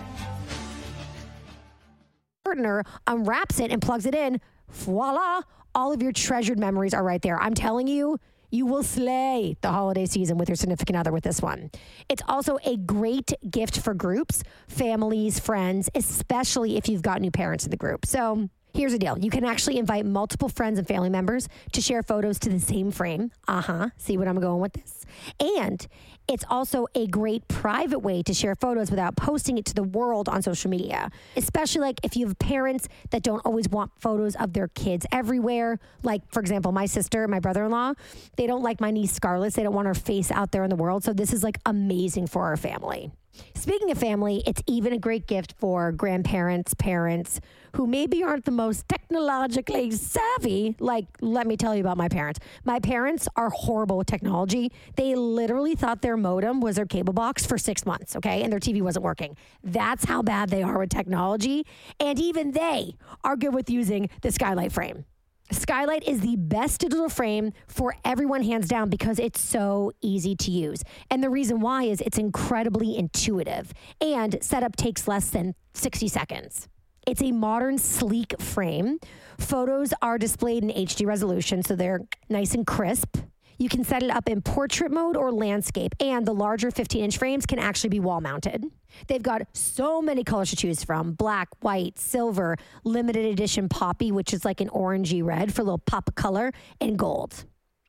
Partner unwraps it and plugs it in. Voila! All of your treasured memories are right there. I'm telling you, you will slay the holiday season with your significant other with this one. It's also a great gift for groups, families, friends, especially if you've got new parents in the group. So here's the deal. You can actually invite multiple friends and family members to share photos to the same frame. Uh-huh. See what I'm going with this? And it's also a great private way to share photos without posting it to the world on social media, especially like if you have parents that don't always want photos of their kids everywhere. Like, for example, my sister, my brother-in-law, they don't like my niece Scarlett. They don't want her face out there in the world. So this is like amazing for our family. Speaking of family, it's even a great gift for grandparents, parents who maybe aren't the most technologically savvy. Like, let me tell you about my parents. My parents are horrible with technology. They literally thought their modem was their cable box for six months, okay? And their T V wasn't working. That's how bad they are with technology. And even they are good with using the Skylight frame. Skylight is the best digital frame for everyone, hands down, because it's so easy to use. And the reason why is it's incredibly intuitive and setup takes less than sixty seconds. It's a modern, sleek frame. Photos are displayed in H D resolution, so they're nice and crisp. You can set it up in portrait mode or landscape, and the larger fifteen-inch frames can actually be wall-mounted. They've got so many colors to choose from: black, white, silver, limited edition poppy, which is like an orangey red for a little pop of color, and gold.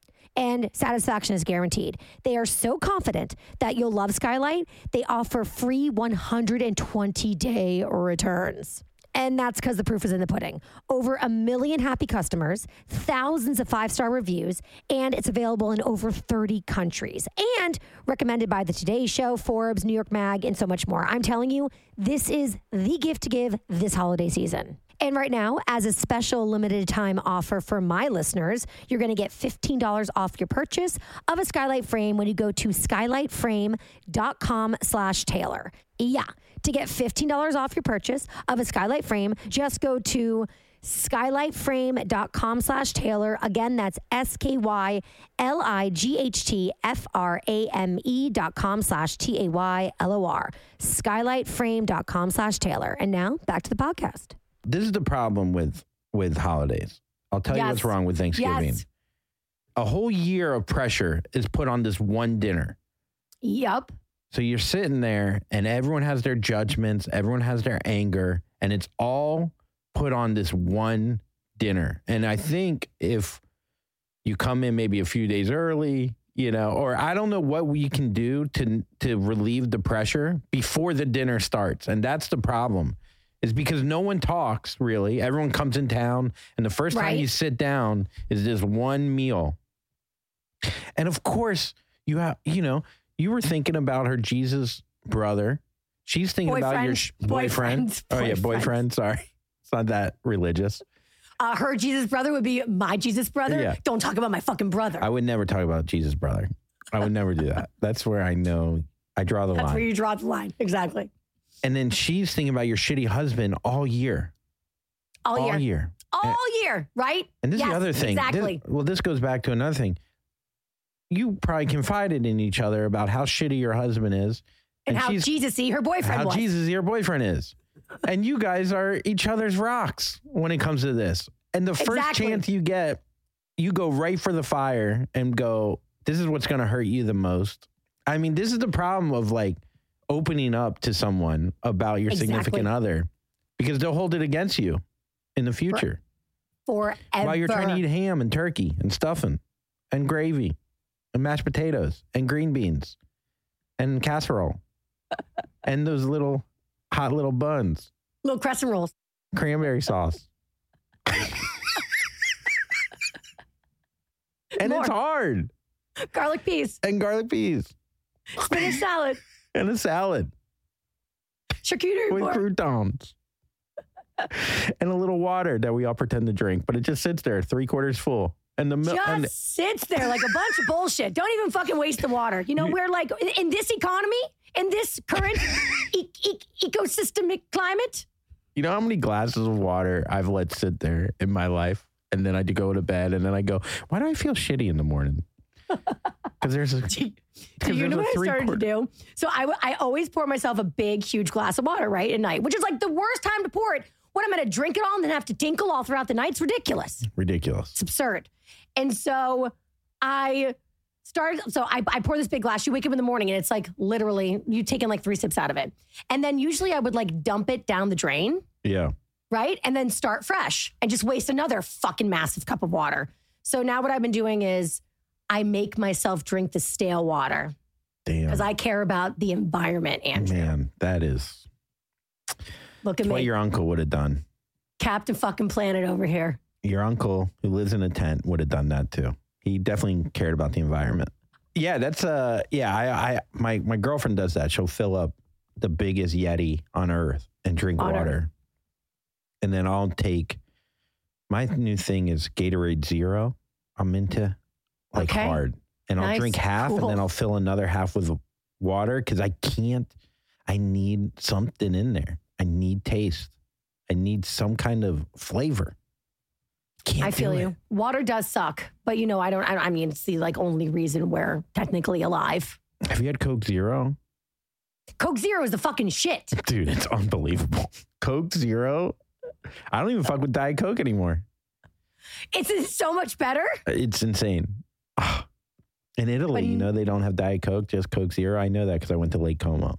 And satisfaction is guaranteed. They are so confident that you'll love Skylight, they offer free one hundred twenty day returns. And that's because the proof is in the pudding. Over a million happy customers, thousands of five-star reviews, and it's available in over thirty countries. And recommended by the Today Show, Forbes, New York Mag, and so much more. I'm telling you, this is the gift to give this holiday season. And right now, as a special limited time offer for my listeners, you're going to get fifteen dollars off your purchase of a Skylight frame when you go to skylight frame dot com slash Taylor. Yeah, to get fifteen dollars off your purchase of a Skylight frame, just go to skylight frame dot com slash Taylor. Again, that's S K Y L I G H T F R A M E dot com slash T A Y L O R. skylight frame dot com slash Taylor. And now back to the podcast. This is the problem with, with holidays. I'll tell yes. you what's wrong with Thanksgiving. Yes. A whole year of pressure is put on this one dinner. Yep. So you're sitting there and everyone has their judgments, everyone has their anger, and it's all put on this one dinner. And I think if you come in maybe a few days early, you know, or I don't know what we can do to to relieve the pressure before the dinner starts. And that's the problem. Is because no one talks, really. Everyone comes in town, and the first right. time you sit down is this one meal. And of course, you have, you know, you were thinking about her Jesus brother. She's thinking boyfriend. about your sh- boyfriend. boyfriend. Oh, boyfriend. yeah, boyfriend. Sorry. It's not that religious. Uh, her Jesus brother would be my Jesus brother. Yeah. Don't talk about my fucking brother. I would never talk about Jesus brother. I would never do that. That's where I know I draw the That's line. That's where you draw the line. Exactly. And then she's thinking about your shitty husband all year. All, all year. year. All and, year, right? And this yes, is the other thing. Exactly. This, well, this goes back to another thing. You probably confided in each other about how shitty your husband is. And, and how Jesus-y her boyfriend how was. How Jesus-y your boyfriend is. And you guys are each other's rocks when it comes to this. And the first exactly. chance you get, you go right for the fire and go, this is what's going to hurt you the most. I mean, this is the problem of like, opening up to someone about your exactly. significant other, because they'll hold it against you in the future. Forever. While you're trying to eat ham and turkey and stuffing and gravy and mashed potatoes and green beans and casserole and those little hot little buns. Little crescent rolls. Cranberry sauce. And More. It's hard. Garlic peas. And garlic peas. Spinach salad. And a salad. Charcuterie with board. croutons. And a little water that we all pretend to drink, but it just sits there, three quarters full. And the milk Just and sits there like a bunch of bullshit. Don't even fucking waste the water. You know, we're like, in this economy, in this current e- e- ecosystemic climate. you know how many glasses of water I've let sit there in my life? And then I go to bed and then I go, why do I feel shitty in the morning? Because there's a. Do you know what I started quarter- to do? So I, w- I always pour myself a big, huge glass of water, right, at night, which is like the worst time to pour it. When I'm going to drink it all and then have to tinkle all throughout the night. It's ridiculous. Ridiculous. It's absurd. And so I started, so I, I pour this big glass. You wake up in the morning and it's like literally, you taking like three sips out of it. And then usually I would like dump it down the drain. Yeah. Right? And then start fresh and just waste another fucking massive cup of water. So now what I've been doing is I make myself drink the stale water. Damn. Because I care about the environment, Andrew. Man, that is. Look at That's me. what your uncle would have done. Captain fucking Planet over here. Your uncle who lives in a tent would have done that too. He definitely cared about the environment. Yeah, that's uh yeah, I I my my girlfriend does that. She'll fill up the biggest Yeti on earth and drink On water. Earth. And then I'll take my new thing is Gatorade Zero. I'm into like Okay. hard. And I'll Nice. drink half Cool. and then I'll fill another half with water because I can't I need something in there. I need taste. I need some kind of flavor. Can't I feel do you. it. Water does suck, but you know, I don't, I, I mean, it's the like only reason we're technically alive. Have you had Coke Zero? Coke Zero is the fucking shit. Dude, it's unbelievable. Coke Zero? I don't even fuck with Diet Coke anymore. It's, it's so much better. It's insane. Ah. In Italy, But- you know, they don't have Diet Coke, just Coke Zero. I know that because I went to Lake Como.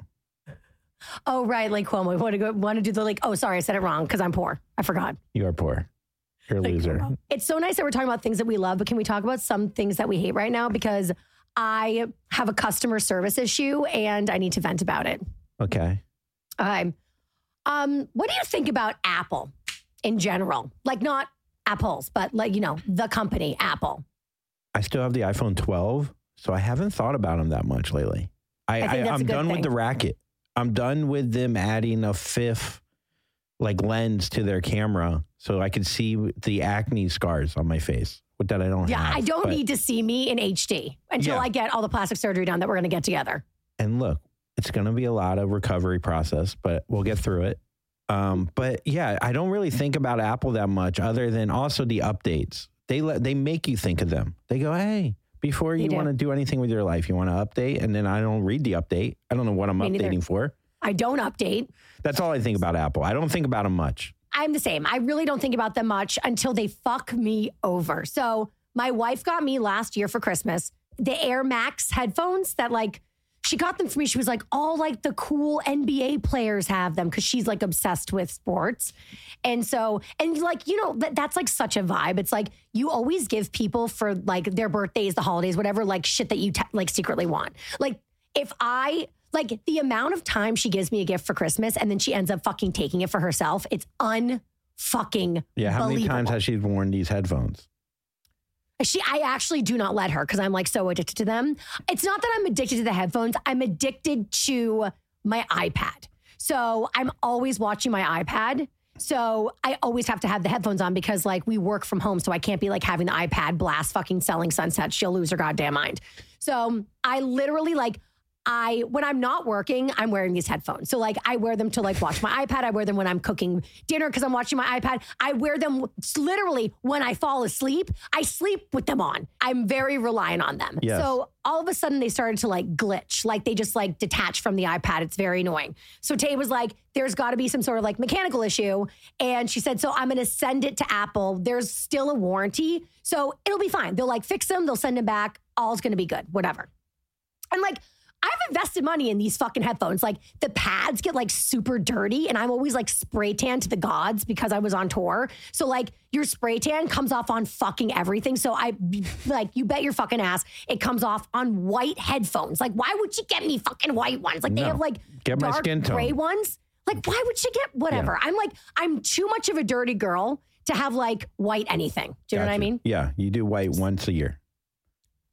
Oh, right. Lake Como. Want to go, want to do the lake. Oh, sorry. I said it wrong because I'm poor. I forgot. You are poor. You're a loser. It's so nice that we're talking about things that we love, but can we talk about some things that we hate right now? Because I have a customer service issue and I need to vent about it. Okay. Okay. Um, what do you think about Apple in general? Like not Apples, but like, you know, the company Apple. I still have the iPhone twelve, so I haven't thought about them that much lately. I, I think I, that's a I'm good done thing. with the racket. I'm done with them adding a fifth like lens to their camera so I could see the acne scars on my face. With that, I don't Yeah, have. I don't but- need to see me in H D until Yeah. I get all the plastic surgery done that we're going to get together. And look, it's going to be a lot of recovery process, but we'll get through it. Um, but yeah, I don't really think about Apple that much other than also the updates. They let, they make you think of them. They go, hey, before They you do. want to do anything with your life, you want to update. And then I don't read the update. I don't know what I'm Me neither. updating for. I don't update. That's all I think about Apple. I don't think about them much. I'm the same. I really don't think about them much until they fuck me over. So my wife got me last year for Christmas the Air Max headphones that like, she got them for me. She was like, all like the cool N B A players have them because she's like obsessed with sports. And so, and like, you know, that, that's like such a vibe. It's like you always give people for like their birthdays, the holidays, whatever, like shit that you te- like secretly want. Like if I, like the amount of time she gives me a gift for Christmas and then she ends up fucking taking it for herself, it's unfucking Yeah. How many believable. times has she worn these headphones? She, I actually do not let her because I'm like so addicted to them. It's not that I'm addicted to the headphones. I'm addicted to my iPad. So I'm always watching my iPad. So I always have to have the headphones on because like we work from home. So I can't be like having the iPad blast fucking Selling Sunset. She'll lose her goddamn mind. So I literally like, I, when I'm not working, I'm wearing these headphones. So like I wear them to like watch my iPad. I wear them when I'm cooking dinner because I'm watching my iPad. I wear them literally when I fall asleep. I sleep with them on. I'm very reliant on them. Yes. So all of a sudden they started to like glitch, like they just like detach from the iPad. It's very annoying. So Tay was like, there's got to be some sort of like mechanical issue. And she said, so I'm going to send it to Apple. There's still a warranty. So it'll be fine. They'll like fix them. They'll send them back. All's going to be good, whatever. And like, I've invested money in these fucking headphones. Like the pads get like super dirty and I'm always like spray tan to the gods because I was on tour. So like your spray tan comes off on fucking everything. So I like, you bet your fucking ass it comes off on white headphones. Like why would you get me fucking white ones? Like they No. have like Get my dark skin tone. gray ones. Like why would you get whatever? Yeah. I'm like, I'm too much of a dirty girl to have like white anything. Do you know what I Gotcha. mean? Yeah. You do white once a year.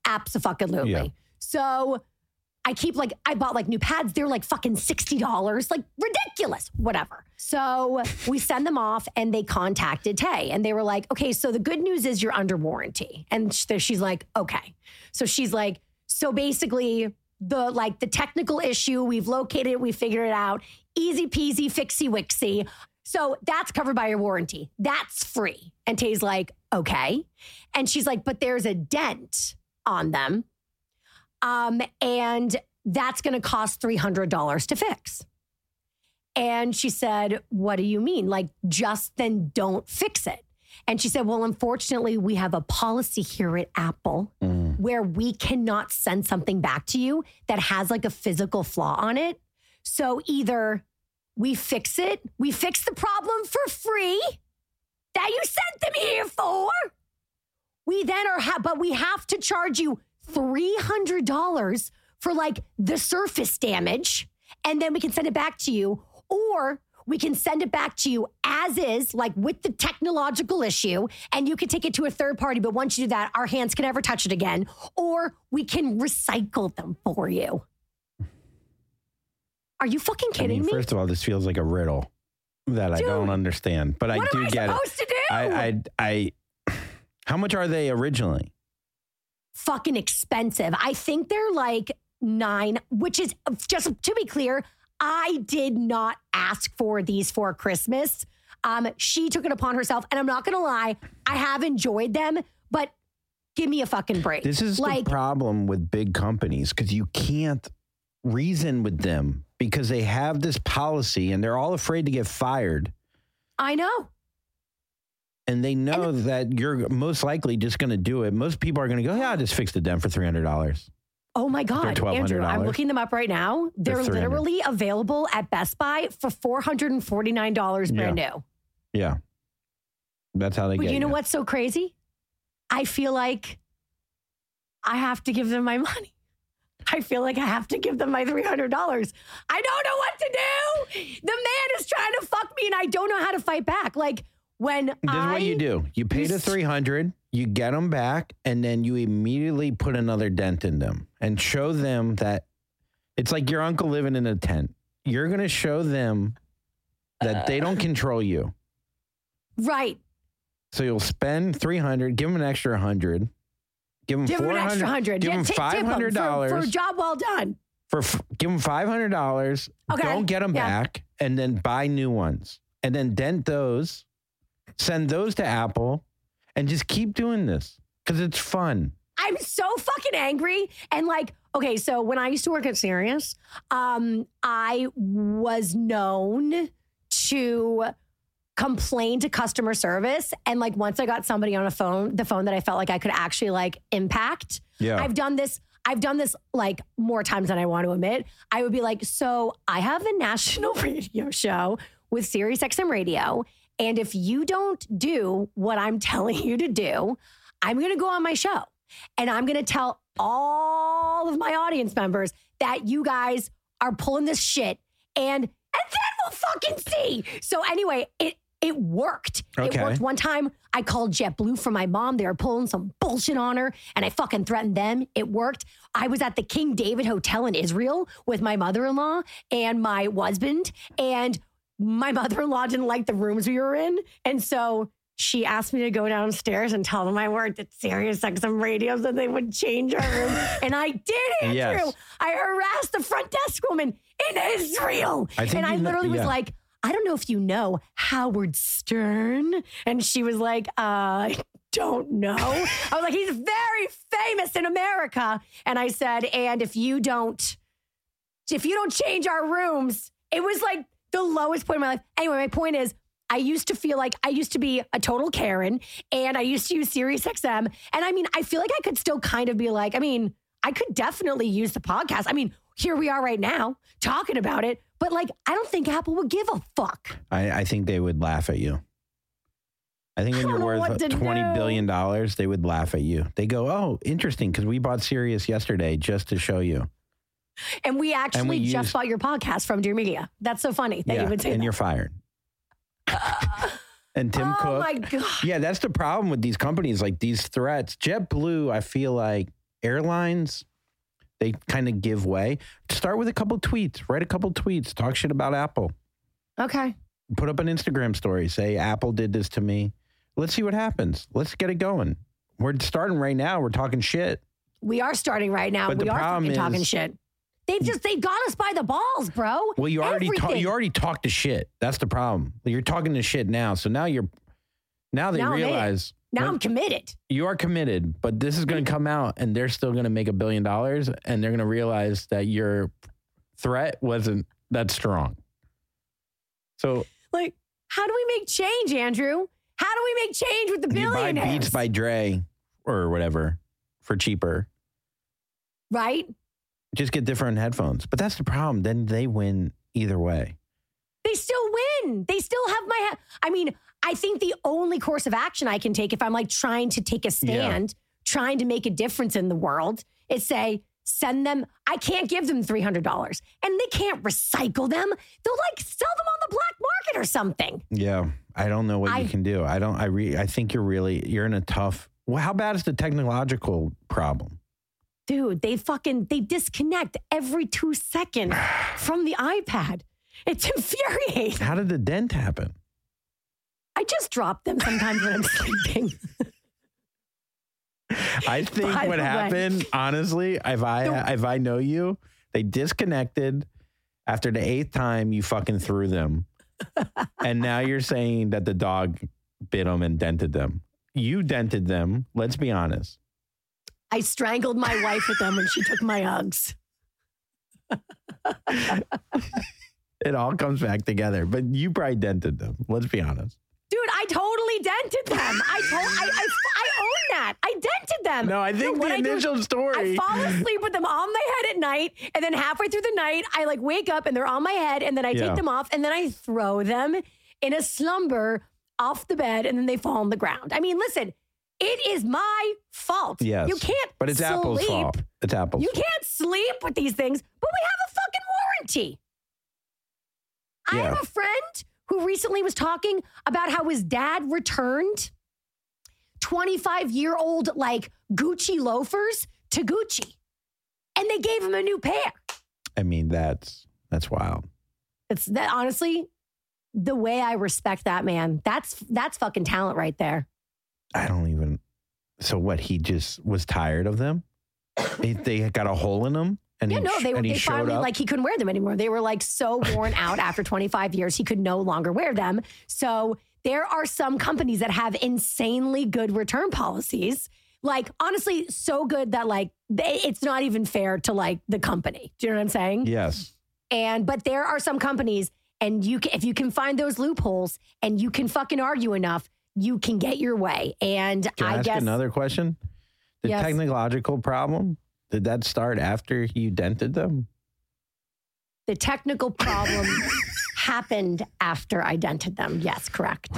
Abso-fucking-lutely. Yeah. So I keep like, I bought like new pads. They're like fucking sixty dollars, like ridiculous, whatever. So we send them off and they contacted Tay and they were like, okay, so the good news is you're under warranty. And she's like, okay. So she's like, so basically the like the technical issue, we've located it, we figured it out. Easy peasy, fixie wixie. So that's covered by your warranty. That's free. And Tay's like, okay. And she's like, but there's a dent on them. Um, and that's going to cost three hundred dollars to fix. And she said, what do you mean? Like, just then don't fix it. And she said, well, unfortunately, we have a policy here at Apple mm. where we cannot send something back to you that has like a physical flaw on it. So either we fix it, we fix the problem for free that you sent them here for. We then are, ha- but we have to charge you three hundred dollars for like the surface damage, and then we can send it back to you, or we can send it back to you as is, like with the technological issue, and you can take it to a third party, but once you do that, our hands can never touch it again, or we can recycle them for you. Are you fucking kidding I mean, me? First of all, this feels like a riddle that Dude, I don't understand, but I do I get it. What am I supposed to do? I, I, I, how much are they originally? Fucking expensive. I think they're like nine, which is, just to be clear, I did not ask for these for Christmas. Um, she took it upon herself, and I'm not going to lie, I have enjoyed them, but give me a fucking break. This is like, the problem with big companies, because you can't reason with them because they have this policy and they're all afraid to get fired. I know. And they know and, that you're most likely just going to do it. Most people are going to go, yeah, I'll just fix the dent for three hundred dollars. Oh my God, Andrew, I'm looking them up right now. They're, They're literally available at Best Buy for four hundred forty-nine dollars brand yeah. new. Yeah. That's how they but get you. You know you. what's so crazy? I feel like I have to give them my money. I feel like I have to give them my three hundred dollars. I don't know what to do. The man is trying to fuck me and I don't know how to fight back. Like, When this I, is what you do. You pay the three hundred, you get them back, and then you immediately put another dent in them and show them that it's like your uncle living in a tent. You're going to show them that uh, they don't control you. Right. So you'll spend three hundred, give them an extra one hundred, give them give four hundred, them an extra one hundred. give yeah, them t- five hundred dollars for, for a job well done. For give them five hundred dollars. Okay. Don't get them yeah. back, and then buy new ones, and then dent those. Send those to Apple and just keep doing this because it's fun. I'm so fucking angry. And like, okay, so when I used to work at Sirius, um, I was known to complain to customer service. And like, once I got somebody on a phone, the phone that I felt like I could actually like impact. Yeah. I've done this. I've done this like more times than I want to admit. I would be like, so I have a national radio show with Sirius X M Radio. And if you don't do what I'm telling you to do, I'm going to go on my show and I'm going to tell all of my audience members that you guys are pulling this shit and and then we'll fucking see. So anyway, it it worked. Okay. It worked one time. I called JetBlue for my mom. They were pulling some bullshit on her and I fucking threatened them. It worked. I was at the King David Hotel in Israel with my mother-in-law and my husband, and my mother-in-law didn't like the rooms we were in. And so she asked me to go downstairs and tell them I worked at Sirius X M Radio so they would change our room. And I did, Andrew. Yes. I harassed the front desk woman in Israel. I think and I know, literally yeah. was like, I don't know if you know Howard Stern. And she was like, uh, I don't know. I was like, he's very famous in America. And I said, and if you don't, if you don't change our rooms, it was like, the lowest point in my life. Anyway, my point is, I used to feel like I used to be a total Karen and I used to use Sirius X M. And I mean, I feel like I could still kind of be like, I mean, I could definitely use the podcast. I mean, here we are right now talking about it. But like, I don't think Apple would give a fuck. I, I think they would laugh at you. I think when I you're worth twenty billion dollars, they would laugh at you. They go, oh, interesting, because we bought Sirius yesterday just to show you. And we actually and we just used, bought your podcast from Dear Media. That's so funny that yeah, you would say and that. you're fired. And Tim oh Cook. Oh my God. Yeah, that's the problem with these companies, like these threats. JetBlue, I feel like airlines, they kind of give way. Start with a couple tweets. Write a couple tweets. Talk shit about Apple. Okay. Put up an Instagram story. Say, Apple did this to me. Let's see what happens. Let's get it going. We're starting right now. We're talking shit. We are starting right now. But we the are problem fucking is- talking shit. They've just, they've got us by the balls, bro. Well, you already ta- Everything. you already talked to shit. That's the problem. You're talking to shit now. So now you're, now they Now I'm in. realize. Now when- I'm committed. You are committed, but this is going to come out and they're still going to make a billion dollars and they're going to realize that your threat wasn't that strong. So Like, how do we make change, Andrew? How do we make change with the you buy billionaires? Beats by Dre or whatever for cheaper. Right? Just get different headphones. But that's the problem. Then they win either way. They still win. They still have my. Ha- I mean, I think the only course of action I can take if I'm like trying to take a stand, trying to make a difference in the world, is say, send them. I can't give them three hundred dollars and they can't recycle them. They'll like sell them on the black market or something. Yeah. I don't know what I- you can do. I don't, I re, I think you're really, you're in a tough, well, how bad is the technological problem? Dude, they fucking, they disconnect every two seconds from the iPad. It's infuriating. How did the dent happen? I just drop them sometimes when I'm sleeping. I think By what the way. happened, honestly, if I if I know you, they disconnected after the eighth time you fucking threw them. And now you're saying that the dog bit them and dented them. You dented them, let's be honest. I strangled my wife with them when she took my Uggs. It all comes back together, but you probably dented them. Let's be honest. Dude, I totally dented them. I told, I, I, I own that. I dented them. No, I think Dude, what the I do is initial story- I fall asleep with them on my head at night, and then halfway through the night, I like wake up and they're on my head, and then I Yeah. take them off, and then I throw them in a slumber off the bed, and then they fall on the ground. I mean, listen, it is my fault. Yes. You can't But it's sleep. Apple's fault. It's Apple's You fault. can't sleep with these things, but we have a fucking warranty. I Yeah. have a friend who recently was talking about how his dad returned twenty-five-year-old like Gucci loafers to Gucci. And they gave him a new pair. I mean, that's that's wild. It's that honestly, the way I respect that man, that's that's fucking talent right there. I don't even. So what? He just was tired of them. they, they got a hole in them, and Yeah, he, no, sh- they were and he they showed finally up. like he couldn't wear them anymore. They were like so worn out after twenty-five years, he could no longer wear them. So there are some companies that have insanely good return policies. Like honestly, so good that like they, it's not even fair to like the company. Do you know what I'm saying? Yes. And but there are some companies, and you can, if you can find those loopholes and you can fucking argue enough, you can get your way. And Can I, I ask guess another question? The Yes. technological problem, did that start after you dented them? the technical problem happened after I dented them. Yes, correct.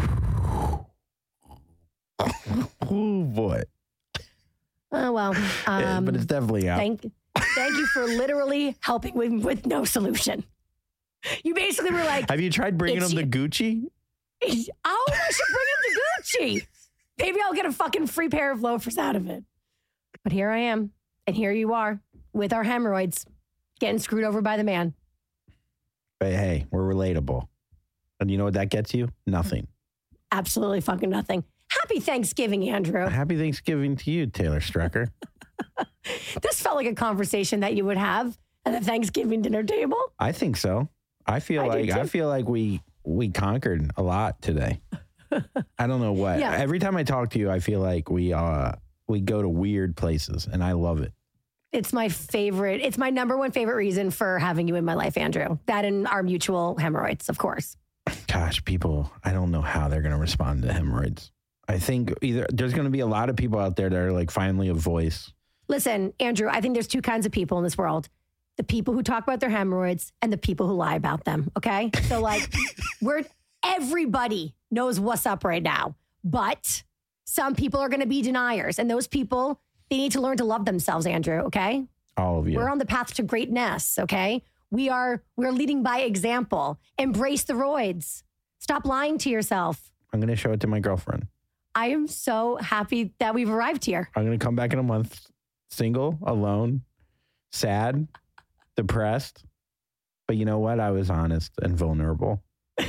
Oh boy. Oh well. Yeah, Um, but it's definitely out. Thank, thank you for literally helping with, with no solution. You basically were like, Have you tried bringing it's them to Gucci? oh, I should bring him to Gucci. Maybe I'll get a fucking free pair of loafers out of it. But here I am. And here you are with our hemorrhoids getting screwed over by the man. But hey, we're relatable. And you know what that gets you? Nothing. Absolutely fucking nothing. Happy Thanksgiving, Andrew. Happy Thanksgiving to you, Taylor Strecker. This felt like a conversation that you would have at the Thanksgiving dinner table. I think so. I feel I do like I too. feel like we we conquered a lot today. I don't know what. Yeah. Every time I talk to you, I feel like we uh we go to weird places, and I love it. It's my favorite. It's my number one favorite reason for having you in my life, Andrew. That and our mutual hemorrhoids, of course. Gosh, people, I don't know how they're going to respond to hemorrhoids. I think either there's going to be a lot of people out there that are like finally a voice. Listen, Andrew, I think there's two kinds of people in this world. The people who talk about their hemorrhoids and the people who lie about them, okay? So like we're everybody knows what's up right now. But some people are going to be deniers, and those people, they need to learn to love themselves, Andrew, okay? All of you. We're on the path to greatness, okay? We are we're leading by example. Embrace the roids. Stop lying to yourself. I'm going to show it to my girlfriend. I am so happy that we've arrived here. I'm going to come back in a month single, alone, sad, depressed. But you know what? I was honest and vulnerable.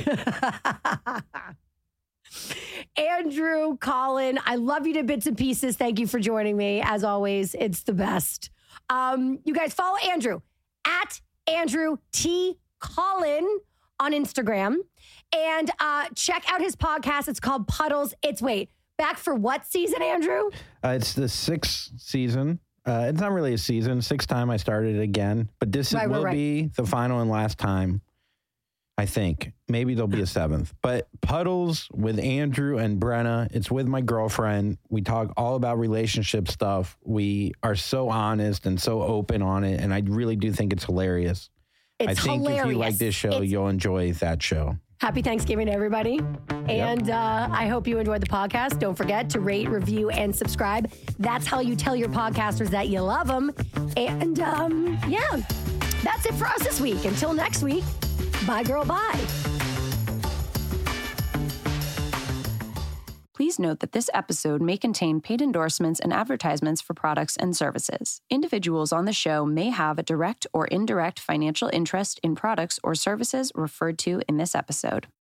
Andrew, Colin, I love you to bits and pieces. Thank you for joining me. As always, it's the best. Um, you guys follow Andrew at Andrew T. Colin on Instagram. And uh, check out his podcast. It's called Puddles. It's, wait, back for what season, Andrew? Uh, it's the sixth season. Uh, it's not really a season. Sixth time I started it again. But this Right, will right, right. be the final and last time, I think. Maybe there'll be a seventh. But Puddles with Andrew and Brenna. It's with my girlfriend. We talk all about relationship stuff. We are so honest and so open on it. And I really do think it's hilarious. It's I think hilarious. if you like this show, It's- you'll enjoy that show. Happy Thanksgiving to everybody. And uh, I hope you enjoyed the podcast. Don't forget to rate, review, and subscribe. That's how you tell your podcasters that you love them. And um, yeah, that's it for us this week. Until next week, bye, girl, bye. Please note that this episode may contain paid endorsements and advertisements for products and services. Individuals on the show may have a direct or indirect financial interest in products or services referred to in this episode.